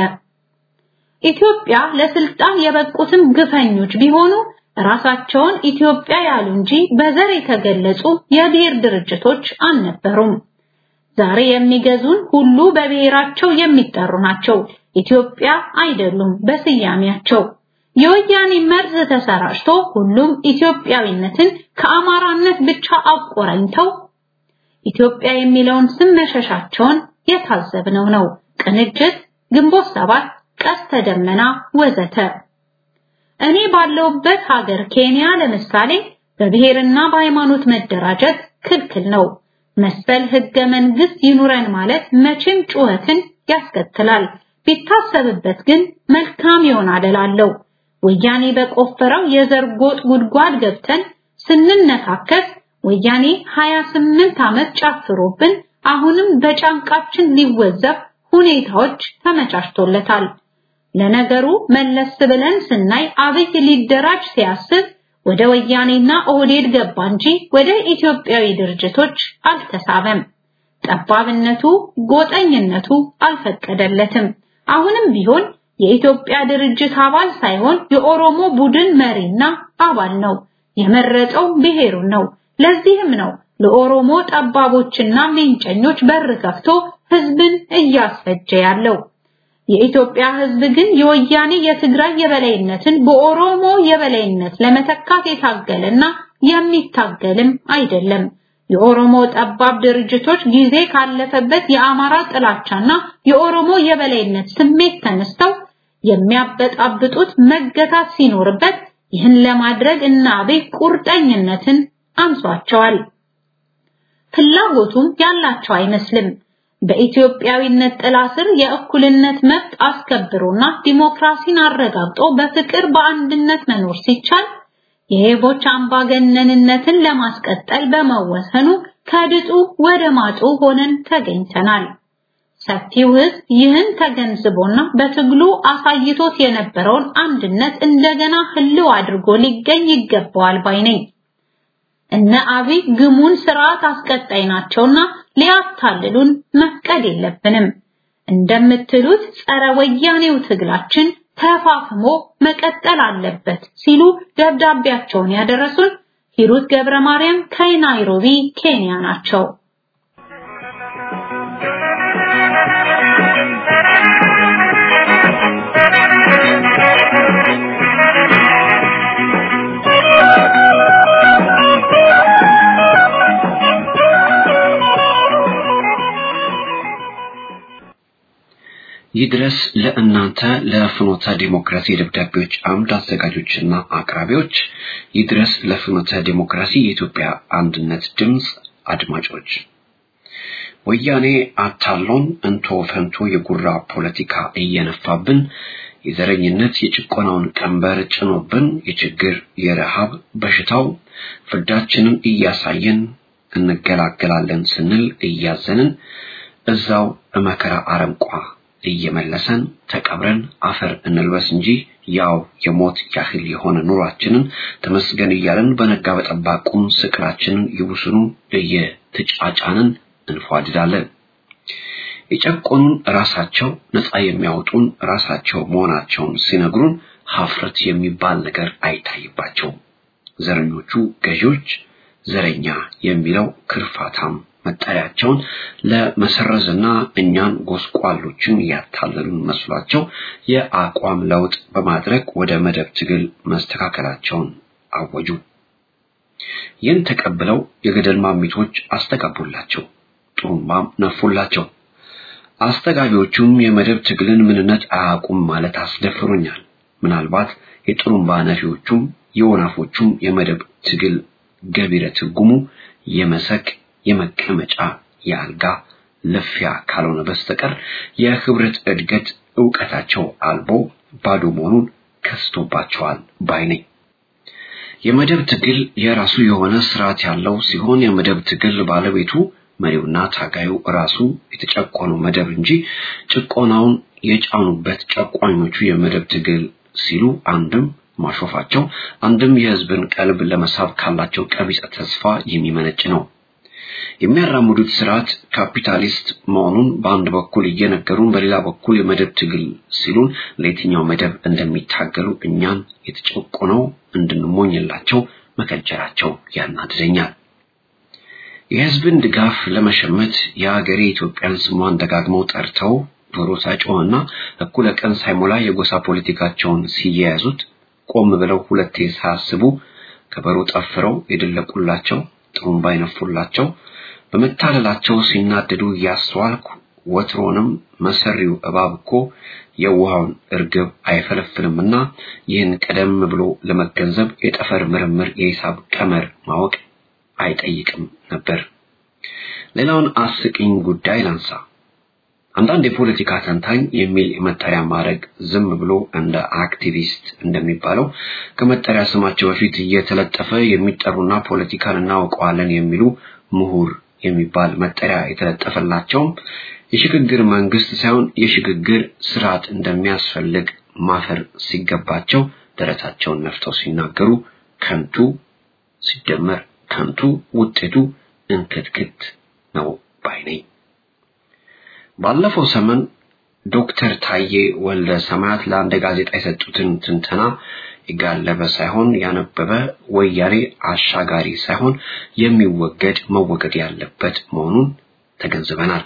ኢትዮጵያ ለስልጣን የበቁትም ግፈኞች ቢሆኑ ራሳቸውን ኢትዮጵያ ያሉ እንጂ በዘር የተገለጹ የብሔር ድርጅቶች አልነበሩም። ዛሬ የሚገዙን ሁሉ በብሔራቸው የሚጠሩ ናቸው። ኢትዮጵያ አይደሉም በስያሜያቸው። የወያኔ መርዝ ተሰራጭቶ ሁሉም ኢትዮጵያዊነትን ከአማራነት ብቻ አቆራኝተው ኢትዮጵያ የሚለውን ስም መሸሻቸውን የታዘብነው ነው። ቅንጅት፣ ግንቦት ሰባት፣ ቀስተ ደመና ወዘተ። እኔ ባለውበት ሀገር ኬንያ ለምሳሌ በብሔርና በሃይማኖት መደራጀት ክልክል ነው። መሰል ህገ መንግስት ይኑረን ማለት መቼም ጩኸትን ያስከትላል። ቢታሰብበት ግን መልካም ይሆናል እላለሁ። ወያኔ በቆፈረው የዘርጎጥ ጉድጓድ ገብተን ስንነካከስ ወያኔ 28 ዓመት ጨፍሮብን አሁንም በጫንቃችን ሊወዘፍ ሁኔታዎች ተመቻችቶለታል። ለነገሩ መለስ ብለን ስናይ አብይ ሊደራጅ ሲያስብ ወደ ወያኔና ኦህዴድ ገባ እንጂ ወደ ኢትዮጵያዊ ድርጅቶች አልተሳበም። ጠባብነቱ፣ ጎጠኝነቱ አልፈቀደለትም። አሁንም ቢሆን የኢትዮጵያ ድርጅት አባል ሳይሆን የኦሮሞ ቡድን መሪና አባል ነው። የመረጠው ብሔሩን ነው። ለዚህም ነው ለኦሮሞ ጠባቦችና ሜንጨኞች በር ከፍቶ ህዝብን እያስፈጀ ያለው። የኢትዮጵያ ህዝብ ግን የወያኔ የትግራይ የበላይነትን በኦሮሞ የበላይነት ለመተካት የታገለና የሚታገልም አይደለም። የኦሮሞ ጠባብ ድርጅቶች ጊዜ ካለፈበት የአማራ ጥላቻና የኦሮሞ የበላይነት ስሜት ተነስተው የሚያበጣብጡት መገታት ሲኖርበት ይህን ለማድረግ እና አብይ ቁርጠኝነትን አንሷቸዋል። ፍላጎቱም ያላቸው አይመስልም። በኢትዮጵያዊነት ጥላ ስር የእኩልነት መብት አስከብሮና ዲሞክራሲን አረጋግጦ በፍቅር በአንድነት መኖር ሲቻል የሄቦች አምባገነንነትን ለማስቀጠል በመወሰኑ ከድጡ ወደ ማጡ ሆነን ተገኝተናል። ሰፊው ህዝብ ይህን ተገንዝቦና በትግሉ አሳይቶት የነበረውን አንድነት እንደገና ህልው አድርጎ ሊገኝ ይገባዋል ባይ ነኝ። እነ አብይ ግሙን ስርዓት አስቀጣይ ናቸውና ሊያታልሉን መፍቀድ የለብንም። እንደምትሉት ጸረ ወያኔው ትግላችን ተፋፍሞ መቀጠል አለበት ሲሉ ደብዳቤያቸውን ያደረሱን ሂሩት ገብረማርያም ከናይሮቢ ኬንያ ናቸው። ይድረስ ለእናንተ ለፍኖተ ዲሞክራሲ ደብዳቤዎች አምድ አዘጋጆችና አቅራቢዎች፣ ይድረስ ለፍኖተ ዲሞክራሲ የኢትዮጵያ አንድነት ድምጽ አድማጮች። ወያኔ አታሎን እንቶ ፈንቶ የጉራ ፖለቲካ እየነፋብን የዘረኝነት የጭቆናውን ቀንበር ጭኖብን የችግር የረሃብ በሽታው ፍዳችንን እያሳየን እንገላገላለን ስንል እያዘንን እዛው መከራ አረንቋ እየመለሰን ተቀብረን አፈር እንልበስ እንጂ ያው የሞት ያህል የሆነ ኑሯችንን ተመስገን እያለን በነጋ በጠባቁን ስቅራችንን ይውስኑ እየተጫጫንን እንፏድዳለን። የጨቆኑን ራሳቸው ነፃ የሚያወጡን ራሳቸው መሆናቸውን ሲነግሩን ሀፍረት የሚባል ነገር አይታይባቸው። ዘረኞቹ ገዢዎች ዘረኛ የሚለው ክርፋታም መጠሪያቸውን ለመሰረዝና እኛን ጎስቋሎችን ያታለሉን መስሏቸው የአቋም ለውጥ በማድረግ ወደ መደብ ትግል መስተካከላቸውን አወጁ። ይህን ተቀብለው የገደል ማሚቶች አስተጋቡላቸው፣ ጥሩምባም ነፉላቸው። አስተጋቢዎቹም የመደብ ትግልን ምንነት አያውቁም ማለት አስደፍሩኛል። ምናልባት የጥሩምባ ነፊዎቹም የወናፎቹም የመደብ ትግል ገቢረ ትርጉሙ የመሰክ የመቀመጫ የአልጋ ለፊያ ካልሆነ በስተቀር የህብረት እድገት ዕውቀታቸው አልቦ ባዶ መሆኑን ከስቶባቸዋል ባይነኝ። የመደብ ትግል የራሱ የሆነ ስርዓት ያለው ሲሆን የመደብ ትግል ባለቤቱ መሪውና ታጋዩ ራሱ የተጨቆነው መደብ እንጂ ጭቆናውን የጫኑበት ጨቋኞቹ የመደብ ትግል ሲሉ አንድም ማሾፋቸው አንድም የህዝብን ቀልብ ለመሳብ ካላቸው ቀቢጸ ተስፋ የሚመነጭ ነው። የሚያራምዱት ስርዓት ካፒታሊስት መሆኑን በአንድ በኩል እየነገሩን በሌላ በኩል የመደብ ትግል ሲሉን ለየትኛው መደብ እንደሚታገሉ እኛን የተጨቆነው እንድንሞኝላቸው መከጀራቸው ያናድደኛል። የህዝብን ድጋፍ ለመሸመት የሀገሬ ኢትዮጵያን ስሟን ደጋግመው ጠርተው ዶሮ ሳይጮህና እኩለ ቀን ሳይሞላ የጎሳ ፖለቲካቸውን ሲያያዙት ቆም ብለው ሁለቴ ሳያስቡ ከበሮ ጠፍረው የደለቁላቸው ጥሩምባ ይነፉላቸው በመታለላቸው ሲናደዱ ያስተዋልኩ ወትሮንም መሰሪው እባብኮ የውሃውን እርግብ አይፈለፍልምና ይህን ቀደም ብሎ ለመገንዘብ የጠፈር ምርምር የሂሳብ ቀመር ማወቅ አይጠይቅም ነበር። ሌላውን አስቂኝ ጉዳይ ላንሳ። አንዳንድ የፖለቲካ ተንታኝ የሚል መጠሪያ ማድረግ ዝም ብሎ እንደ አክቲቪስት እንደሚባለው ከመጠሪያ ስማቸው በፊት እየተለጠፈ የሚጠሩና ፖለቲካን እናውቀዋለን የሚሉ ምሁር የሚባል መጠሪያ የተለጠፈላቸው የሽግግር መንግስት ሳይሆን የሽግግር ስርዓት እንደሚያስፈልግ ማፈር ሲገባቸው ደረታቸውን ነፍተው ሲናገሩ ከንቱ ሲደመር ከንቱ ውጤቱ እንክትክት ነው ባይነኝ። ባለፈው ሰሞን ዶክተር ታዬ ወልደ ሰማያት ለአንድ ጋዜጣ የሰጡትን ትንተና ይጋለበ ሳይሆን ያነበበ ወያኔ አሻጋሪ ሳይሆን የሚወገድ መወገድ ያለበት መሆኑን ተገንዝበናል።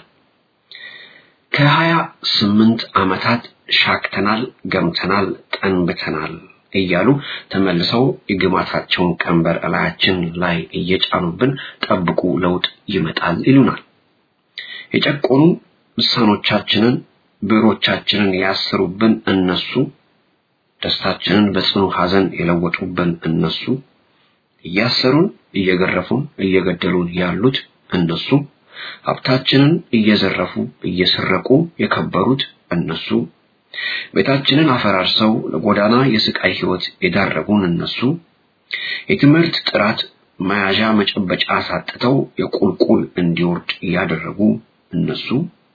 ከ28 ዓመታት ሻክተናል፣ ገምተናል፣ ጠንብተናል እያሉ ተመልሰው የግማታቸውን ቀንበር እላያችን ላይ እየጫኑብን ጠብቁ ለውጥ ይመጣል ይሉናል። የጨቆኑ ልሳኖቻችንን ብዕሮቻችንን ያሰሩብን እነሱ፣ ደስታችንን በጽኑ ሐዘን የለወጡብን እነሱ፣ እያሰሩን እየገረፉን እየገደሉን ያሉት እነሱ፣ ሀብታችንን እየዘረፉ እየሰረቁ የከበሩት እነሱ፣ ቤታችንን አፈራርሰው ለጎዳና የስቃይ ህይወት የዳረጉን እነሱ፣ የትምህርት ጥራት መያዣ መጨበጫ አሳጥተው የቁልቁል እንዲወርድ ያደረጉ እነሱ፣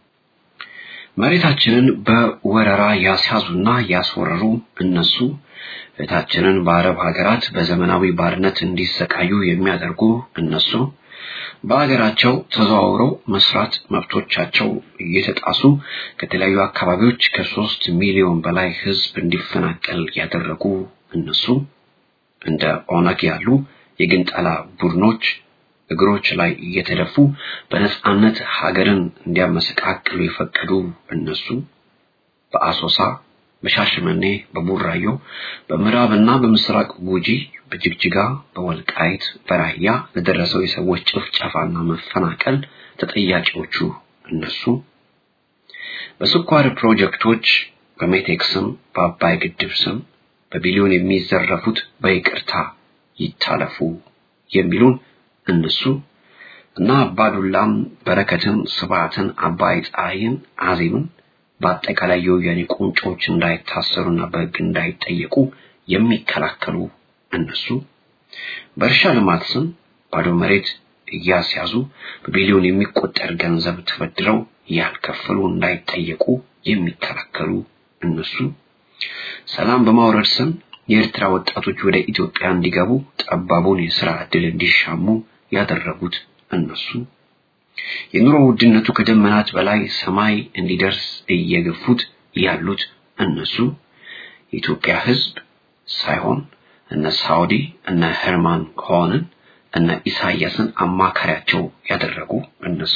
መሬታችንን በወረራ ያስያዙና ያስወረሩ እነሱ፣ ቤታችንን በአረብ ሀገራት በዘመናዊ ባርነት እንዲሰቃዩ የሚያደርጉ እነሱ፣ በአገራቸው ተዘዋውረው መስራት መብቶቻቸው እየተጣሱ ከተለያዩ አካባቢዎች ከ3 ሚሊዮን በላይ ህዝብ እንዲፈናቀል ያደረጉ እነሱ፣ እንደ ኦነግ ያሉ የግንጠላ ቡድኖች እግሮች ላይ እየተደፉ በነጻነት ሀገርን እንዲያመሰቃቅሉ የፈቀዱ እነሱ በአሶሳ በሻሸመኔ በቡራዮ በምዕራብና በምስራቅ ጉጂ በጅግጅጋ በወልቃይት በራያ ለደረሰው የሰዎች ጭፍጨፋና መፈናቀል ተጠያቂዎቹ እነሱ በስኳር ፕሮጀክቶች በሜቴክስም በአባይ ግድብ ስም በቢሊዮን የሚዘረፉት በይቅርታ ይታለፉ የሚሉን እነሱ እና አባዱላም በረከትን ስብዓትን አባይ ፀሐይን አዜምን በአጠቃላይ የወያኔ ቁንጮች እንዳይታሰሩና በሕግ እንዳይጠየቁ የሚከላከሉ እነሱ በእርሻ ልማት ስም ባዶ መሬት እያስያዙ በቢሊዮን የሚቆጠር ገንዘብ ተበድረው ያልከፈሉ እንዳይጠየቁ የሚከላከሉ እነሱ ሰላም በማውረድ ስም የኤርትራ ወጣቶች ወደ ኢትዮጵያ እንዲገቡ ጠባቡን የሥራ ዕድል እንዲሻሙ ያደረጉት እነሱ የኑሮ ውድነቱ ከደመናት በላይ ሰማይ እንዲደርስ እየገፉት ያሉት እነሱ የኢትዮጵያ ሕዝብ ሳይሆን እነ ሳውዲ እነ ሄርማን ኮሄንን እነ ኢሳያስን አማካሪያቸው ያደረጉ እነሱ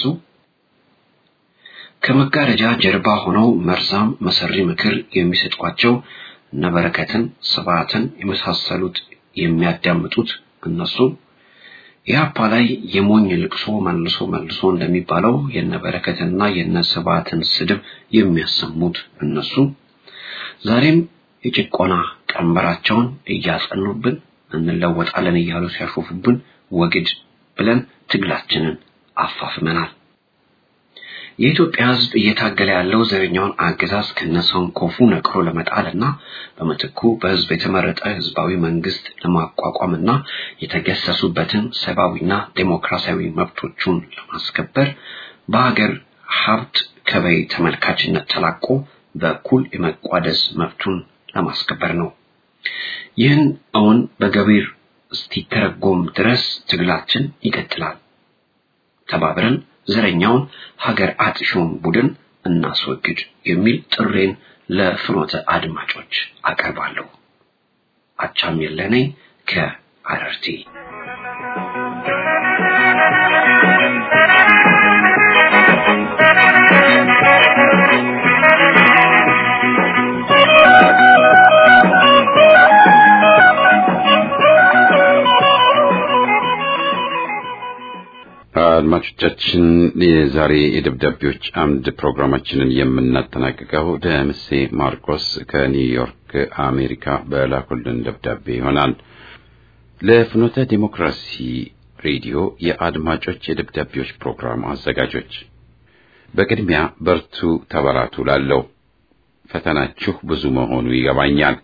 ከመጋረጃ ጀርባ ሆነው መርዛም መሰሪ ምክር የሚሰጧቸው እነ በረከትን ስብዓትን የመሳሰሉት የሚያዳምጡት እነሱ ያፓ ላይ የሞኝ ልቅሶ መልሶ እንደሚባለው የነበረከትና የነስብዓትን ስድብ የሚያሰሙት እነሱ ዛሬም የጭቆና ቀንበራቸውን እያጸኑብን እንለወጣለን እያሉ ሲያሾፉብን ወግድ ብለን ትግላችንን አፋፍመናል። የኢትዮጵያ ሕዝብ እየታገለ ያለው ዘረኛውን አገዛዝ ከነሰንኮፉ ነቅሮ ለመጣልና በመተኩ በሕዝብ የተመረጠ ሕዝባዊ መንግስት ለማቋቋምና የተገሰሱበትን ሰብአዊና ዴሞክራሲያዊ መብቶቹን ለማስከበር በሀገር ሀብት ከበይ ተመልካችነት ተላቆ በኩል የመቋደስ መብቱን ለማስከበር ነው። ይህን አሁን በገቢር እስኪተረጎም ድረስ ትግላችን ይቀጥላል። ተባብረን ዘረኛውን ሀገር አጥሾም ቡድን እናስወግድ የሚል ጥሬን ለፍኖተ አድማጮች አቀርባለሁ። አቻምየለኔ ከአረርቲ አድማጮቻችን የዛሬ የደብዳቤዎች አምድ ፕሮግራማችንን የምናጠናቅቀው ደምሴ ማርቆስ ከኒውዮርክ አሜሪካ በላኩልን ደብዳቤ ይሆናል። ለፍኖተ ዲሞክራሲ ሬዲዮ የአድማጮች የደብዳቤዎች ፕሮግራም አዘጋጆች በቅድሚያ በርቱ ተበራቱ ላለው ፈተናችሁ ብዙ መሆኑ ይገባኛል።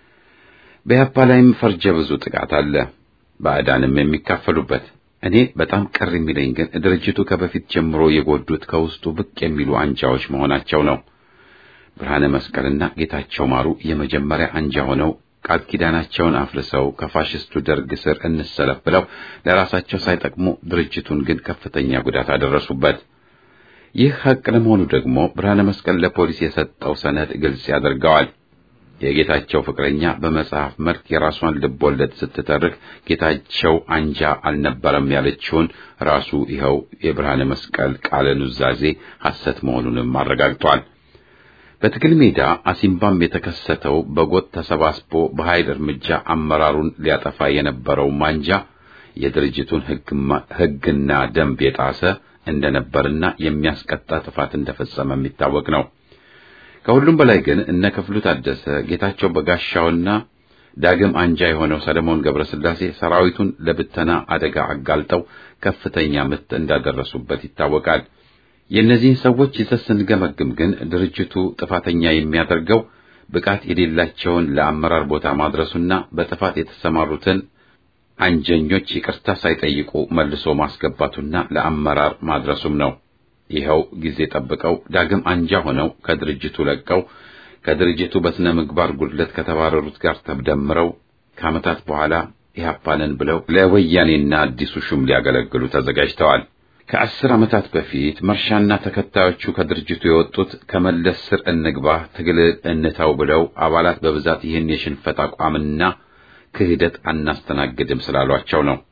በያፓ ላይም ፈርጀ ብዙ ጥቃት አለ፣ ባዕዳንም የሚካፈሉበት። እኔ በጣም ቅር የሚለኝ ግን ድርጅቱ ከበፊት ጀምሮ የጎዱት ከውስጡ ብቅ የሚሉ አንጃዎች መሆናቸው ነው። ብርሃነ መስቀልና ጌታቸው ማሩ የመጀመሪያ አንጃ ሆነው ቃል ኪዳናቸውን አፍርሰው ከፋሽስቱ ደርግ ስር እንሰለፍ ብለው ለራሳቸው ሳይጠቅሙ ድርጅቱን ግን ከፍተኛ ጉዳት አደረሱበት። ይህ ሐቅ ለመሆኑ ደግሞ ብርሃነ መስቀል ለፖሊስ የሰጠው ሰነድ ግልጽ ያደርገዋል። የጌታቸው ፍቅረኛ በመጽሐፍ መልክ የራሷን ልቦለድ ስትተርክ ጌታቸው አንጃ አልነበረም ያለችውን ራሱ ይኸው የብርሃነ መስቀል ቃለ ኑዛዜ ሐሰት መሆኑንም አረጋግጧል። በትግል ሜዳ አሲምባም የተከሰተው በጎጥ ተሰባስቦ በኃይል እርምጃ አመራሩን ሊያጠፋ የነበረው ማንጃ የድርጅቱን ሕግና ደንብ የጣሰ እንደነበርና የሚያስቀጣ ጥፋት እንደፈጸመ የሚታወቅ ነው። ከሁሉም በላይ ግን እነ ክፍሉ ታደሰ፣ ጌታቸው በጋሻውና ዳግም አንጃ የሆነው ሰለሞን ገብረስላሴ ሰራዊቱን ለብተና አደጋ አጋልጠው ከፍተኛ ምት እንዳደረሱበት ይታወቃል። የእነዚህን ሰዎች ይዘት ስንገመግም ግን ድርጅቱ ጥፋተኛ የሚያደርገው ብቃት የሌላቸውን ለአመራር ቦታ ማድረሱና በጥፋት የተሰማሩትን አንጀኞች ይቅርታ ሳይጠይቁ መልሶ ማስገባቱና ለአመራር ማድረሱም ነው። ይኸው ጊዜ ጠብቀው ዳግም አንጃ ሆነው ከድርጅቱ ለቀው ከድርጅቱ በስነ ምግባር ጉድለት ከተባረሩት ጋር ተደምረው ከዓመታት በኋላ ኢህአፓንን ብለው ለወያኔና አዲሱ ሹም ሊያገለግሉ ተዘጋጅተዋል። ከ10 ዓመታት በፊት መርሻና ተከታዮቹ ከድርጅቱ የወጡት ከመለስ ስር እንግባ ትግል እንተው ብለው አባላት በብዛት ይህን የሽንፈት አቋምና ክህደት አናስተናግድም ስላሏቸው ነው።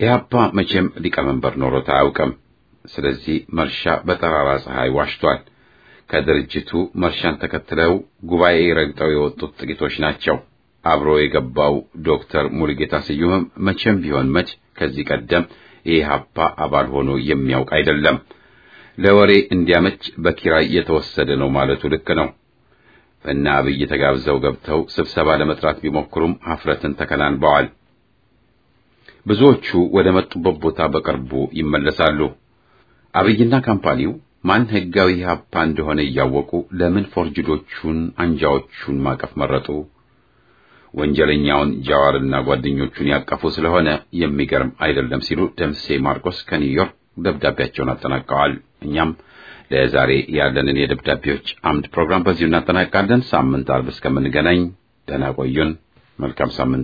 ኢህአፓ መቼም ሊቀመንበር ኖሮት አያውቅም። ስለዚህ መርሻ በጠራራ ፀሐይ ዋሽቷል። ከድርጅቱ መርሻን ተከትለው ጉባኤ ረግጠው የወጡት ጥቂቶች ናቸው። አብሮ የገባው ዶክተር ሙሉጌታ ስዩም መቼም ቢሆን መች ከዚህ ቀደም የኢህአፓ አባል ሆኖ የሚያውቅ አይደለም። ለወሬ እንዲያመች በኪራይ የተወሰደ ነው ማለቱ ልክ ነው። እና አብይ ተጋብዘው ገብተው ስብሰባ ለመጥራት ቢሞክሩም ሀፍረትን ተከናንበዋል። ብዙዎቹ ወደ መጡበት ቦታ በቅርቡ ይመለሳሉ። አብይና ካምፓኒው ማን ህጋዊ ኢህአፓ እንደሆነ እያወቁ ለምን ፎርጅዶቹን አንጃዎቹን ማቀፍ መረጡ? ወንጀለኛውን ጃዋርና ጓደኞቹን ያቀፉ ስለሆነ የሚገርም አይደለም ሲሉ ደምሴ ማርቆስ ከኒውዮርክ ደብዳቤያቸውን አጠናቀዋል። እኛም ለዛሬ ያለንን የደብዳቤዎች አምድ ፕሮግራም በዚሁ እናጠናቅቃለን። ሳምንት አርብ እስከምንገናኝ ደህና ቆዩን። መልካም ሳምንት።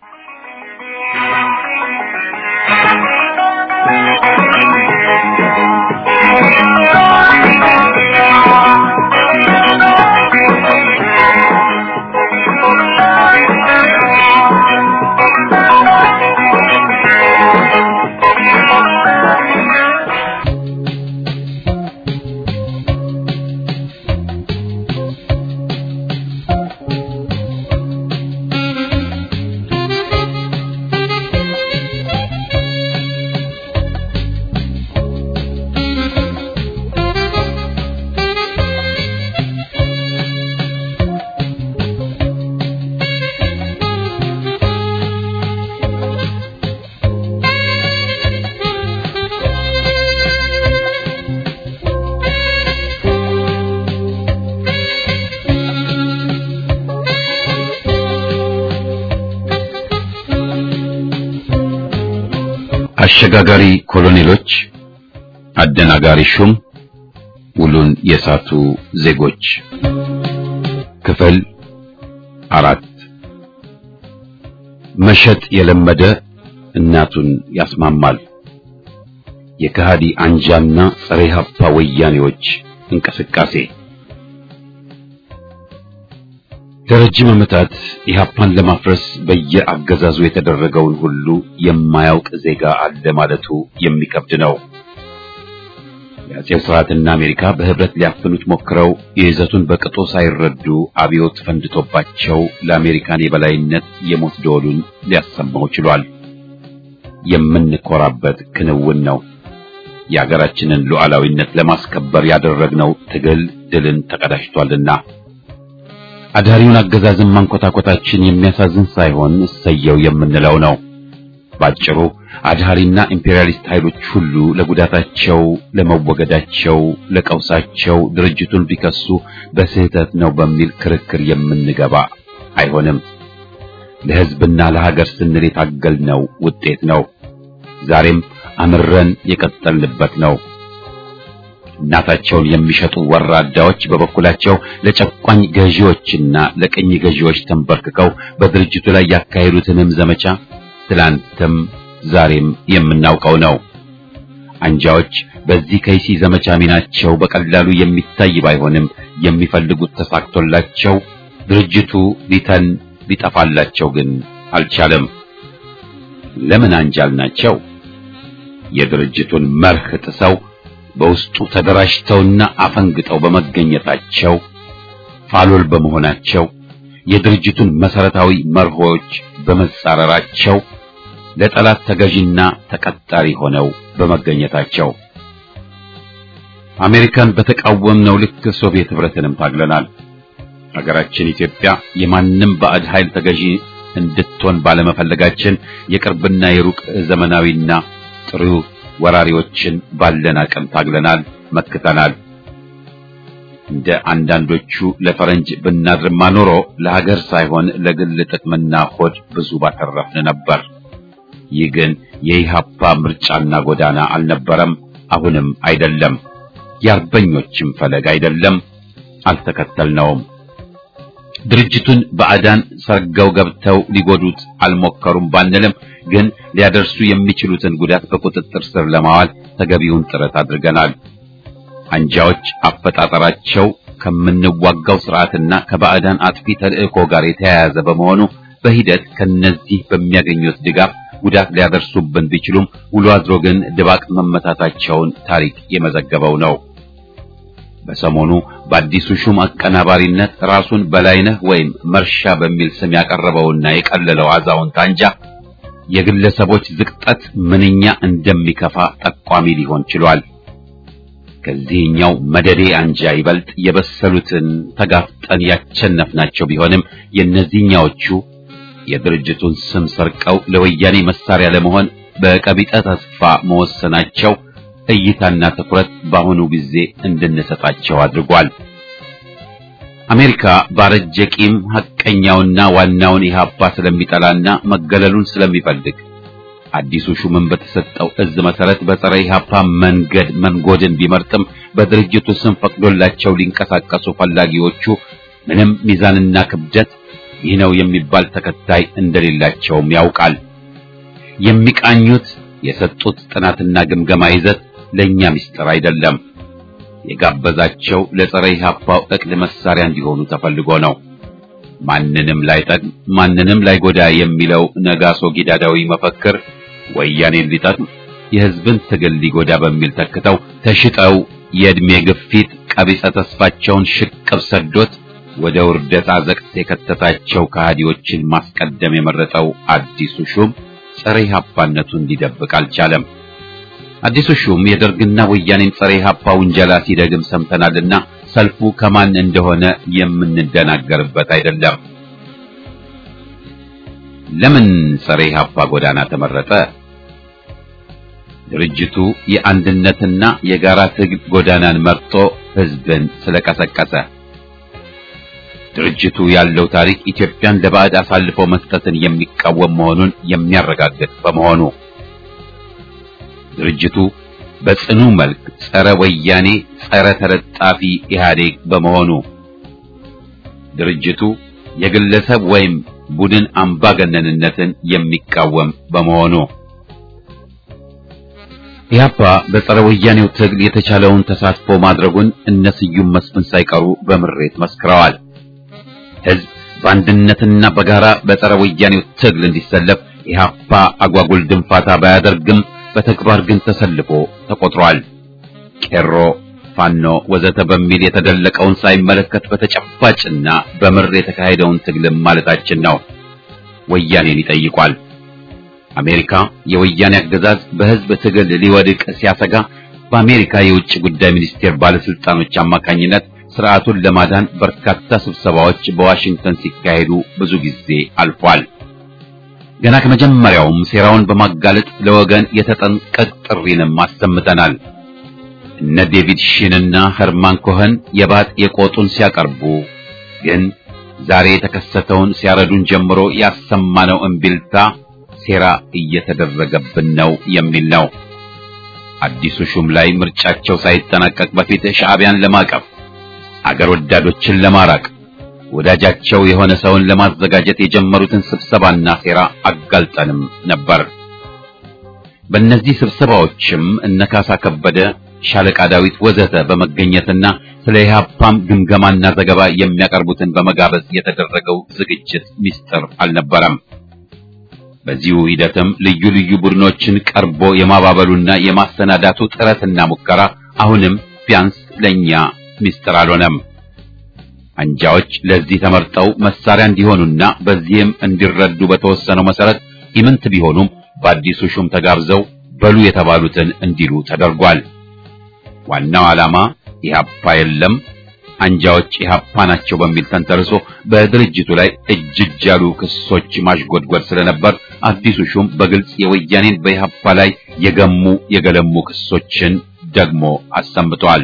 አሸጋጋሪ ኮሎኔሎች፣ አደናጋሪ ሹም፣ ውሉን የሳቱ ዜጎች ክፍል 4 መሸጥ የለመደ እናቱን ያስማማል። የከሃዲ አንጃና ጸረ ኢህአፓ ወያኔዎች እንቅስቃሴ ለረጅም ዓመታት ኢህአፓን ለማፍረስ በየአገዛዙ የተደረገውን ሁሉ የማያውቅ ዜጋ አለ ማለቱ የሚከብድ ነው። የአጼው ስርዓትና አሜሪካ በህብረት ሊያፍኑት ሞክረው የይዘቱን በቅጡ ሳይረዱ አብዮት ፈንድቶባቸው ለአሜሪካን የበላይነት የሞት ደወሉን ሊያሰማው ችሏል። የምንኮራበት ክንውን ነው። የሀገራችንን ሉዓላዊነት ለማስከበር ያደረግነው ትግል ድልን ተቀዳጅቷልና አዳሪውን አገዛዝን ማንኮታኮታችን የሚያሳዝን ሳይሆን እሰየው የምንለው ነው። ባጭሩ አዳሪና ኢምፔሪያሊስት ኃይሎች ሁሉ ለጉዳታቸው፣ ለመወገዳቸው፣ ለቀውሳቸው ድርጅቱን ቢከሱ በስህተት ነው በሚል ክርክር የምንገባ አይሆንም። ለህዝብና ለሀገር ስንል የታገልነው ውጤት ነው። ዛሬም አምረን የቀጠልንበት ነው። እናታቸውን የሚሸጡ ወራዳዎች በበኩላቸው ለጨቋኝ ገዢዎችና ለቀኝ ገዢዎች ተንበርክከው በድርጅቱ ላይ ያካሄዱትንም ዘመቻ ትላንትም ዛሬም የምናውቀው ነው። አንጃዎች በዚህ ከይሲ ዘመቻ ሚናቸው በቀላሉ የሚታይ ባይሆንም የሚፈልጉት ተሳክቶላቸው ድርጅቱ ሊጠፋላቸው ግን አልቻለም። ለምን አንጃል ናቸው? የድርጅቱን መርህ ጥሰው በውስጡ ተደራጅተውና አፈንግጠው በመገኘታቸው፣ ፋሎል በመሆናቸው፣ የድርጅቱን መሰረታዊ መርሆች በመጻረራቸው፣ ለጠላት ተገዥና ተቀጣሪ ሆነው በመገኘታቸው። አሜሪካን በተቃወምነው ልክ ሶቪየት ህብረትንም ታግለናል። ሀገራችን ኢትዮጵያ የማንም ባዕድ ኃይል ተገዢ እንድትሆን ባለመፈለጋችን የቅርብና የሩቅ ዘመናዊና ጥሩ ወራሪዎችን ባለን አቅም ታግለናል፣ መክተናል። እንደ አንዳንዶቹ ለፈረንጅ ብናድርማ ኖሮ ለሀገር ሳይሆን ለግል ጥቅምና ሆድ ብዙ ባተረፍን ነበር። ይህ ግን የኢህአፓ ምርጫና ጎዳና አልነበረም፣ አሁንም አይደለም። የአርበኞችም ፈለግ አይደለም፣ አልተከተልነውም። ድርጅቱን ባዕዳን ሰርገው ገብተው ሊጎዱት አልሞከሩም ባንልም ግን ሊያደርሱ የሚችሉትን ጉዳት በቁጥጥር ስር ለማዋል ተገቢውን ጥረት አድርገናል። አንጃዎች አፈጣጠራቸው ከምንዋጋው ስርዓትና ከባዕዳን አጥፊ ተልእኮ ጋር የተያያዘ በመሆኑ በሂደት ከነዚህ በሚያገኙት ድጋፍ ጉዳት ሊያደርሱብን ቢችሉም ውሎ አድሮ ግን ድባቅ መመታታቸውን ታሪክ የመዘገበው ነው። በሰሞኑ በአዲሱ ሹም አቀናባሪነት ራሱን በላይነህ ወይም መርሻ በሚል ስም ያቀረበውና የቀለለው አዛውንት አንጃ የግለሰቦች ዝቅጠት ምንኛ እንደሚከፋ ጠቋሚ ሊሆን ችሏል። ከዚህኛው መደዴ አንጃ ይበልጥ የበሰሉትን ተጋፍጠን ያቸነፍናቸው ቢሆንም የእነዚህኛዎቹ የድርጅቱን ስም ሰርቀው ለወያኔ መሳሪያ ለመሆን በቀቢጠ ተስፋ መወሰናቸው እይታና ትኩረት በአሁኑ ጊዜ እንድንሰጣቸው አድርጓል። አሜሪካ ባረጀ ቂም ሐቀኛውና ዋናውን ኢህአፓ ስለሚጠላና መገለሉን ስለሚፈልግ አዲሱ ሹምን በተሰጠው እዝ መሰረት በፀረ ኢህአፓ መንገድ መንጎድን ቢመርጥም በድርጅቱ ስም ፈቅዶላቸው ሊንቀሳቀሱ ፈላጊዎቹ ምንም ሚዛንና ክብደት ይህ ነው የሚባል ተከታይ እንደሌላቸውም ያውቃል። የሚቃኙት የሰጡት ጥናትና ግምገማ ይዘት ለኛ ምስጢር አይደለም። የጋበዛቸው ለፀረ ኢህአፓው እቅድ መሳሪያ እንዲሆኑ ተፈልጎ ነው። ማንንም ላይጠቅም ማንንም ላይጎዳ የሚለው ነጋሶ ጊዳዳዊ መፈክር ወያኔን ሊጠቅም የህዝብን ትግል ሊጎዳ በሚል ተክተው ተሽጠው የእድሜ ግፊት ቀቢጸ ተስፋቸውን ሽቅብ ሰዶት ወደ ውርደት አዘቅት የከተታቸው ከሃዲዎችን ማስቀደም የመረጠው አዲሱ ሹም ፀረ ኢህአፓነቱን ሊደብቅ አልቻለም። አዲሱ ሹም የደርግና ወያኔን ፀረ ኢህአፓ ውንጀላ ሲደግም ሰምተናልና ሰልፉ ከማን እንደሆነ የምንደናገርበት አይደለም። ለምን ፀረ ኢህአፓ ጎዳና ተመረጠ? ድርጅቱ የአንድነትና የጋራ ትግል ጎዳናን መርጦ ህዝብን ስለቀሰቀሰ። ድርጅቱ ያለው ታሪክ ኢትዮጵያን ለባዕድ አሳልፎ መስጠትን የሚቃወም መሆኑን የሚያረጋግጥ በመሆኑ። ድርጅቱ በጽኑ መልክ ጸረ ወያኔ ጸረ ተለጣፊ ኢህአዴግ በመሆኑ። ድርጅቱ የግለሰብ ወይም ቡድን አምባገነንነትን የሚቃወም በመሆኑ። ኢህአፓ በጸረ ወያኔው ትግል የተቻለውን ተሳትፎ ማድረጉን እነ ስዩም መስፍን ሳይቀሩ በምሬት መስክረዋል። ህዝብ በአንድነትና በጋራ በጸረ ወያኔው ትግል እንዲሰለፍ ኢህአፓ አጓጉል ድንፋታ ባያደርግም በተግባር ግን ተሰልፎ ተቆጥሯል። ቄሮ፣ ፋኖ ወዘተ በሚል የተደለቀውን ሳይመለከት በተጨባጭና በምር የተካሄደውን ትግል ማለታችን ነው። ወያኔን ይጠይቋል። አሜሪካ የወያኔ አገዛዝ በህዝብ ትግል ሊወድቅ ሲያሰጋ በአሜሪካ የውጭ ጉዳይ ሚኒስቴር ባለስልጣኖች አማካኝነት ስርዓቱን ለማዳን በርካታ ስብሰባዎች በዋሽንግተን ሲካሄዱ ብዙ ጊዜ አልፏል። ገና ከመጀመሪያውም ሴራውን በማጋለጥ ለወገን የተጠንቀቅ ጥሪንም አሰምተናል። እነ ዴቪድ ሺንና ኸርማን ኮኸን የባጥ የቆጡን ሲያቀርቡ ግን ዛሬ የተከሰተውን ሲያረዱን ጀምሮ ያሰማነው እምቢልታ ሴራ እየተደረገብን ነው የሚል ነው። አዲሱ ሹም ላይ ምርጫቸው ሳይጠናቀቅ በፊት ሻዕቢያን ለማቀፍ አገር ወዳዶችን ለማራቅ ወዳጃቸው የሆነ ሰውን ለማዘጋጀት የጀመሩትን ስብሰባና ሴራ አጋልጠንም ነበር። በእነዚህ ስብሰባዎችም እነ ካሳ ከበደ፣ ሻለቃ ዳዊት ወዘተ በመገኘትና ስለ ኢህአፓም ግምገማና ዘገባ የሚያቀርቡትን በመጋበዝ የተደረገው ዝግጅት ሚስጥር አልነበረም። በዚሁ ሂደትም ልዩ ልዩ ቡድኖችን ቀርቦ የማባበሉና የማሰናዳቱ ጥረትና ሙከራ አሁንም ቢያንስ ለኛ ሚስጥር አልሆነም። አንጃዎች ለዚህ ተመርጠው መሳሪያ እንዲሆኑና በዚህም እንዲረዱ በተወሰነው መሰረት ኢምንት ቢሆኑም በአዲሱ ሹም ተጋብዘው በሉ የተባሉትን እንዲሉ ተደርጓል። ዋናው ዓላማ ኢህአፓ የለም አንጃዎች ኢህአፓ ናቸው በሚል ተንተርሶ በድርጅቱ ላይ እጅግ ያሉ ክሶች ማሽጎድጎድ ስለነበር አዲሱ ሹም በግልጽ የወያኔን በኢህአፓ ላይ የገለሙ ክሶችን ደግሞ አሰምቷል።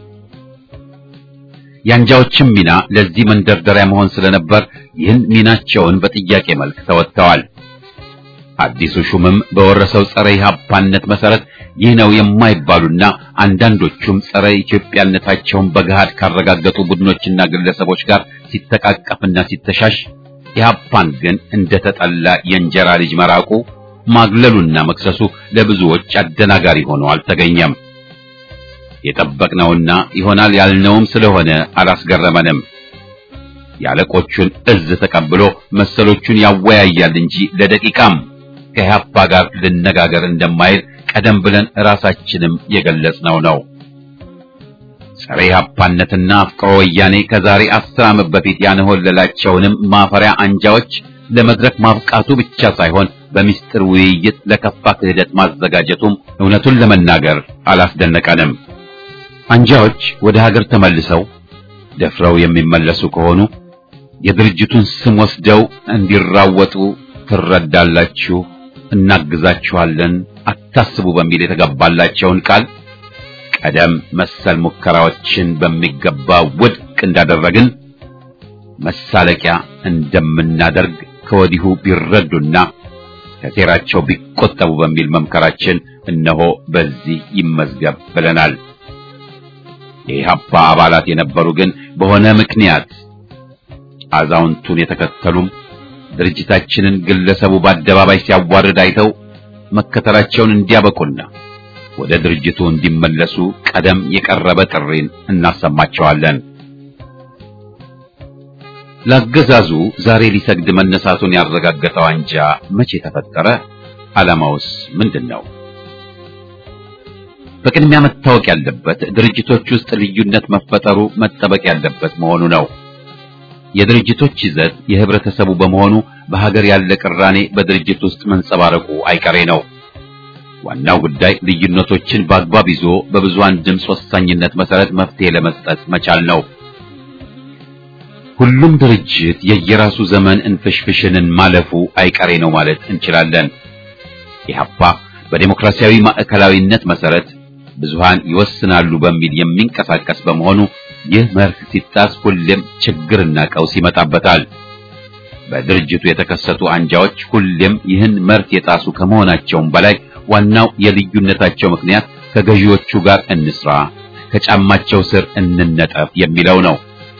የአንጃዎችም ሚና ለዚህ መንደርደሪያ መሆን ስለነበር ይህን ሚናቸውን በጥያቄ መልክ ተወጥተዋል። አዲሱ ሹምም በወረሰው ጸረ ኢህአፓነት መሰረት ይህ ነው የማይባሉና አንዳንዶቹም ጸረ ኢትዮጵያነታቸውን በገሃድ ካረጋገጡ ቡድኖችና ግለሰቦች ጋር ሲተቃቀፍና ሲተሻሽ ኢህአፓን ግን እንደተጠላ የእንጀራ ልጅ መራቁ ማግለሉና መክሰሱ ለብዙዎች አደናጋሪ ሆኖ አልተገኘም። የጠበቅነውና ይሆናል ያልነውም ስለሆነ አላስገረመንም። ያለቆቹን እዝ ተቀብሎ መሰሎቹን ያወያያል እንጂ ለደቂቃም ከኢህአፓ ጋር ልነጋገር እንደማይል ቀደም ብለን ራሳችንም የገለጽነው ነው። ጸረ ኢህአፓነትና አፍቅሮ ወያኔ ከዛሬ 10 ዓመት በፊት ያነሆለላቸውንም ማፈሪያ አንጃዎች ለመድረክ ማብቃቱ ብቻ ሳይሆን በሚስጥር ውይይት ለከፋ ክህደት ማዘጋጀቱም እውነቱን ለመናገር አላስደነቀንም። አንጃዎች ወደ ሀገር ተመልሰው ደፍረው የሚመለሱ ከሆኑ የድርጅቱን ስም ወስደው እንዲራወጡ ትረዳላችሁ፣ እናግዛችኋለን፣ አታስቡ በሚል የተገባላቸውን ቃል ቀደም መሰል ሙከራዎችን በሚገባ ውድቅ እንዳደረግን መሳለቂያ እንደምናደርግ ከወዲሁ ቢረዱና ከሴራቸው ቢቆጠቡ በሚል መምከራችን እነሆ በዚህ ይመዝገብ ብለናል። የኢህአፓ አባላት የነበሩ ግን በሆነ ምክንያት አዛውንቱን የተከተሉም ድርጅታችንን ግለሰቡ በአደባባይ ሲያዋርድ አይተው መከተላቸውን እንዲያበቁና ወደ ድርጅቱ እንዲመለሱ ቀደም የቀረበ ጥሪን እናሰማቸዋለን። ለአገዛዙ ዛሬ ሊሰግድ መነሳቱን ያረጋገጠው አንጃ መቼ ተፈጠረ? ዓላማውስ ምንድነው? በቅድሚያ መታወቅ ያለበት ድርጅቶች ውስጥ ልዩነት መፈጠሩ መጠበቅ ያለበት መሆኑ ነው። የድርጅቶች ይዘት የህብረተሰቡ በመሆኑ በሀገር ያለ ቅራኔ በድርጅት ውስጥ መንጸባረቁ አይቀሬ ነው። ዋናው ጉዳይ ልዩነቶችን በአግባብ ይዞ በብዙሃን ድምፅ ወሳኝነት መሰረት መፍትሄ ለመስጠት መቻል ነው። ሁሉም ድርጅት የየራሱ ዘመን እንፍሽፍሽንን ማለፉ አይቀሬ ነው ማለት እንችላለን። ኢህአፓ በዲሞክራሲያዊ ማዕከላዊነት መሰረት ብዙሃን ይወስናሉ በሚል የሚንቀሳቀስ በመሆኑ ይህ መርህ ሲጣስ ሁሌም ችግርና ቀውስ ይመጣበታል። በድርጅቱ የተከሰቱ አንጃዎች ሁሌም ይህን መርህ የጣሱ ከመሆናቸውም በላይ ዋናው የልዩነታቸው ምክንያት ከገዢዎቹ ጋር እንስራ፣ ከጫማቸው ስር እንነጠፍ የሚለው ነው።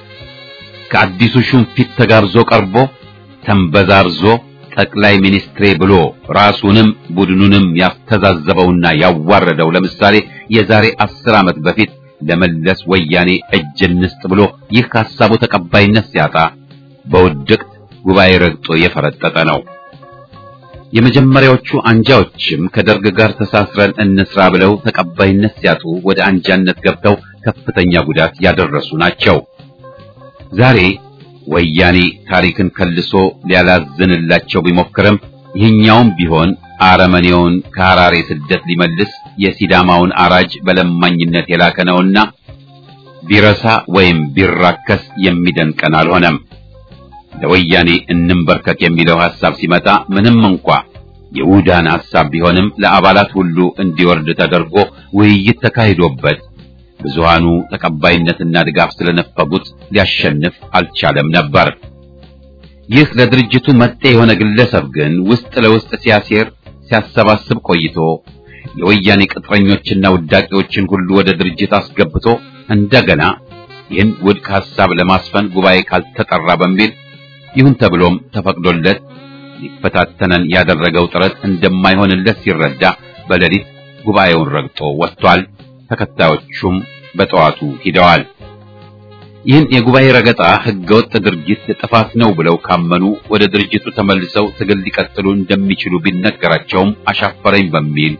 ከአዲሱ ሹም ፊት ተጋብዞ ቀርቦ ተንበዛርዞ ጠቅላይ ሚኒስትሬ ብሎ ራሱንም ቡድኑንም ያስተዛዘበውና ያዋረደው ለምሳሌ የዛሬ 10 ዓመት በፊት ለመለስ ወያኔ እጅ እንስጥ ብሎ ይህ ሐሳቡ ተቀባይነት ሲያጣ በውድቅት ጉባኤ ረግጦ የፈረጠጠ ነው። የመጀመሪያዎቹ አንጃዎችም ከደርግ ጋር ተሳስረን እንስራ ብለው ተቀባይነት ሲያጡ ወደ አንጃነት ገብተው ከፍተኛ ጉዳት ያደረሱ ናቸው። ዛሬ ወያኔ ታሪክን ከልሶ ሊያላዝንላቸው ቢሞክርም ይህኛውም ቢሆን አረመኔውን ከሐራሬ ስደት ሊመልስ የሲዳማውን አራጅ በለማኝነት የላከ ነውና ቢረሳ ወይም ቢራከስ የሚደንቀን አልሆነም። ለወያኔ እንንበርከክ የሚለው ሐሳብ ሲመጣ ምንም እንኳ የውዳን ሐሳብ ቢሆንም ለአባላት ሁሉ እንዲወርድ ተደርጎ ውይይት ተካሂዶበት ብዙሃኑ ተቀባይነትና ድጋፍ ስለነፈጉት ሊያሸንፍ አልቻለም ነበር። ይህ ለድርጅቱ መጤ የሆነ ግለሰብ ግን ውስጥ ለውስጥ ሲያሴር ሲያሰባስብ ቆይቶ የወያኔ ቅጥረኞችና ውዳቂዎችን ሁሉ ወደ ድርጅት አስገብቶ እንደገና ይህን ውድቅ ሐሳብ ለማስፈን ጉባኤ ካልተጠራ በሚል ይሁን ተብሎም ተፈቅዶለት ሊፈታተነን ያደረገው ጥረት እንደማይሆንለት ሲረዳ በሌሊት ጉባኤውን ረግጦ ወጥቷል። ተከታዮቹም በጠዋቱ ሂደዋል። ይህን የጉባኤ ረገጣ ህገወጥ ድርጊት ጥፋት ነው ብለው ካመኑ ወደ ድርጅቱ ተመልሰው ትግል ሊቀጥሉ እንደሚችሉ ቢነገራቸውም አሻፈረኝ በሚል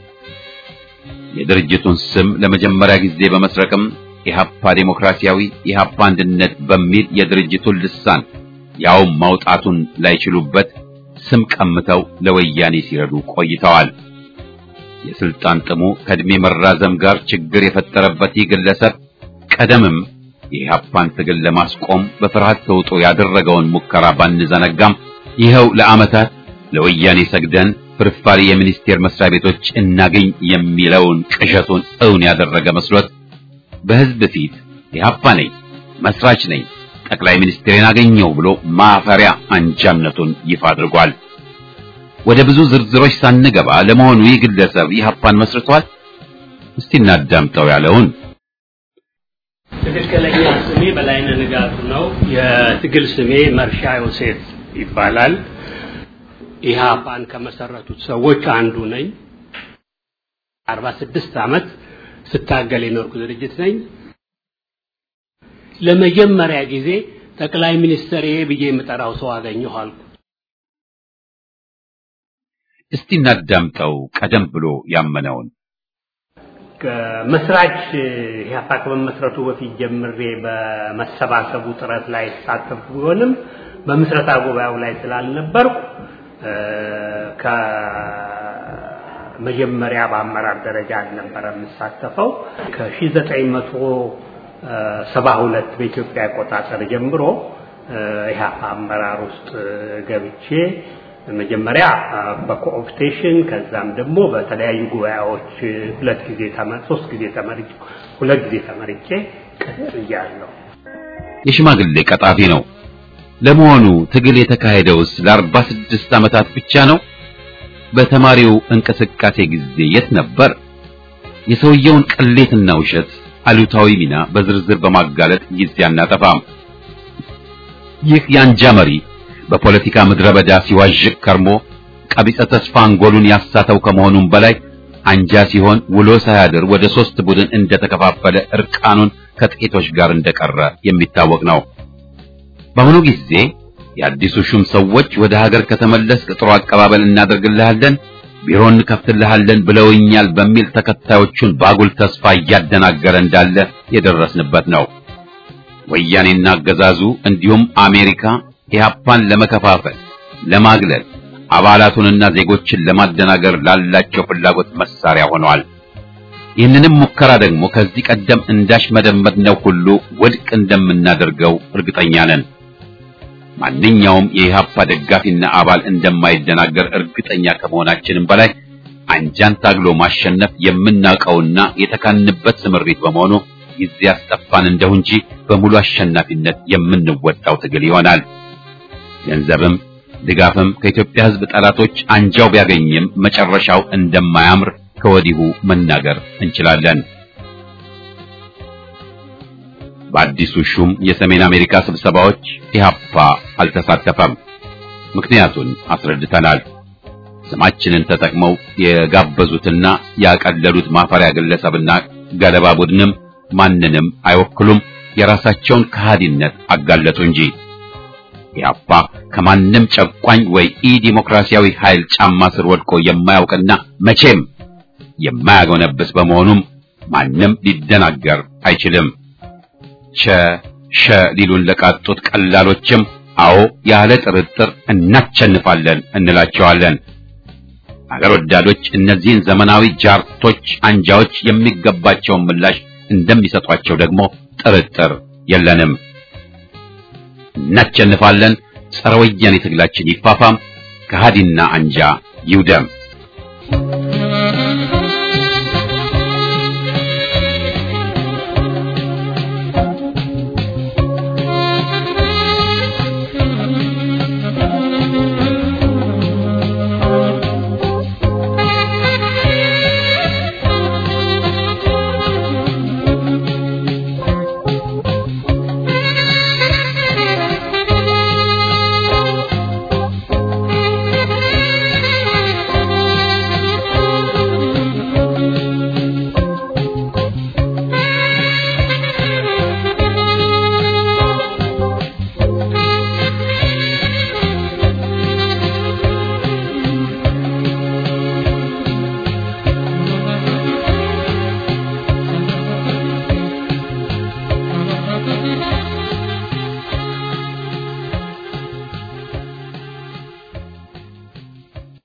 የድርጅቱን ስም ለመጀመሪያ ጊዜ በመስረቅም ኢህአፓ ዴሞክራሲያዊ ኢህአፓ አንድነት በሚል የድርጅቱን ልሳን ያው ማውጣቱን ላይችሉበት ስም ቀምተው ለወያኔ ሲረዱ ቆይተዋል። የስልጣን ጥሙ ከእድሜ መራዘም ጋር ችግር የፈጠረበት ይህ ግለሰብ ቀደምም የኢህአፓን ትግል ለማስቆም በፍርሃት ተውጦ ያደረገውን ሙከራ ባንዘነጋም ይኸው ለዓመታት ለወያኔ ሰግደን ፍርፋሪ የሚኒስቴር መስሪያ ቤቶች እናገኝ የሚለውን ቅዠቱን እውን ያደረገ መስሎት በህዝብ ፊት ኢህአፓ ነኝ፣ መስራች ነኝ፣ ጠቅላይ ሚኒስትሬን አገኘው ብሎ ማፈሪያ አንጃነቱን ይፋ አድርጓል። ወደ ብዙ ዝርዝሮች ሳንገባ ለመሆኑ ይህ ግለሰብ ኢህአፓን መስርቷል? እስቲ እናዳምጠው ያለውን። ትክክለኛ ስሜ በላይነህ ንጋቱ ነው። የትግል ስሜ መርሻ ዮሴፍ ይባላል። ኢህአፓን ከመሰረቱት ሰዎች አንዱ ነኝ። 46 ዓመት ስታገል የኖርኩ ድርጅት ነኝ። ለመጀመሪያ ጊዜ ጠቅላይ ሚኒስትር ብዬ የምጠራው ሰው አገኘሁ አልኩ። እስቲ እናዳምጠው ቀደም ብሎ ያመነውን። መስራች ኢህአፓ ከመመስረቱ በፊት ጀምሬ በመሰባሰቡ ጥረት ላይ ተሳተፍኩ ቢሆንም በምስረታ ጉባኤው ላይ ስላልነበርኩ ከመጀመሪያ በአመራር ደረጃ ነበር የምሳተፈው። ከ1972 በኢትዮጵያ አቆጣጠር ጀምሮ ኢህአፓ አመራር ውስጥ ገብቼ መጀመሪያ በኮኦፕቴሽን ከዛም ደግሞ በተለያዩ ጉባኤዎች 2 ጊዜ 3 ጊዜ ተመርጬ 2 ጊዜ ተመርጬ ቀጥያለሁ። የሽማግሌ ቀጣፊ ነው። ለመሆኑ ትግል የተካሄደውስ ለ46 ዓመታት ብቻ ነው? በተማሪው እንቅስቃሴ ጊዜ የት ነበር? የሰውየውን ቅሌትና ውሸት አሉታዊ ሚና በዝርዝር በማጋለጥ ጊዜ አናጠፋም። ይህ የአንጃ መሪ በፖለቲካ ምድረ በዳ ሲዋዥቅ ከርሞ ቀቢጸ ተስፋ አንጎሉን ያሳተው ከመሆኑም በላይ አንጃ ሲሆን ውሎ ሳያድር ወደ 3 ቡድን እንደተከፋፈለ እርቃኑን ከጥቂቶች ጋር እንደቀረ የሚታወቅ ነው። በአሁኑ ጊዜ የአዲሱ ሹም ሰዎች ወደ ሀገር ከተመለስክ ጥሩ አቀባበል እናደርግልሃለን፣ ቢሮን ከፍትልሃለን ብለውኛል በሚል ተከታዮቹን ባጉል ተስፋ እያደናገረ እንዳለ የደረስንበት ነው። ወያኔና አገዛዙ እንዲሁም አሜሪካ ኢህአፓን ለመከፋፈል፣ ለማግለል፣ አባላቱንና ዜጎችን ለማደናገር ላላቸው ፍላጎት መሳሪያ ሆነዋል። ይህንንም ሙከራ ደግሞ ከዚህ ቀደም እንዳሽመደመድነው ሁሉ ውድቅ እንደምናደርገው እርግጠኛ ነን። ማንኛውም የኢህአፓ ደጋፊና አባል እንደማይደናገር እርግጠኛ ከመሆናችንም በላይ አንጃን ታግሎ ማሸነፍ የምናውቀውና የተካንበት ስምሪት በመሆኑ ጊዜ ያስጠፋን እንደው እንጂ በሙሉ አሸናፊነት የምንወጣው ትግል ይሆናል። ገንዘብም ድጋፍም ከኢትዮጵያ ሕዝብ ጠላቶች አንጃው ቢያገኝም መጨረሻው እንደማያምር ከወዲሁ መናገር እንችላለን። በአዲሱ ሹም የሰሜን አሜሪካ ስብሰባዎች ኢህአፓ አልተሳተፈም። ምክንያቱን አስረድተናል። ስማችንን ተጠቅመው የጋበዙትና ያቀለሉት ማፈሪያ ግለሰብና ገለባ ቡድንም ማንንም አይወክሉም፣ የራሳቸውን ከሃዲነት አጋለጡ እንጂ። ኢህአፓ ከማንም ጨቋኝ ወይ ኢ-ዲሞክራሲያዊ ኃይል ጫማ ስር ወድቆ የማያውቅና መቼም የማያጎነብስ በመሆኑም ማንም ሊደናገር አይችልም። ሸ ሊሉን ለቃጡት ቀላሎችም አዎ ያለ ጥርጥር እናቸንፋለን እንላቸዋለን። አገር ወዳዶች እነዚህን ዘመናዊ ጃርቶች አንጃዎች የሚገባቸውን ምላሽ እንደሚሰጧቸው ደግሞ ጥርጥር የለንም። እናቸንፋለን። ጸረ ወያኔ ትግላችን ይፋፋም፣ ከሃዲና አንጃ ይውደም።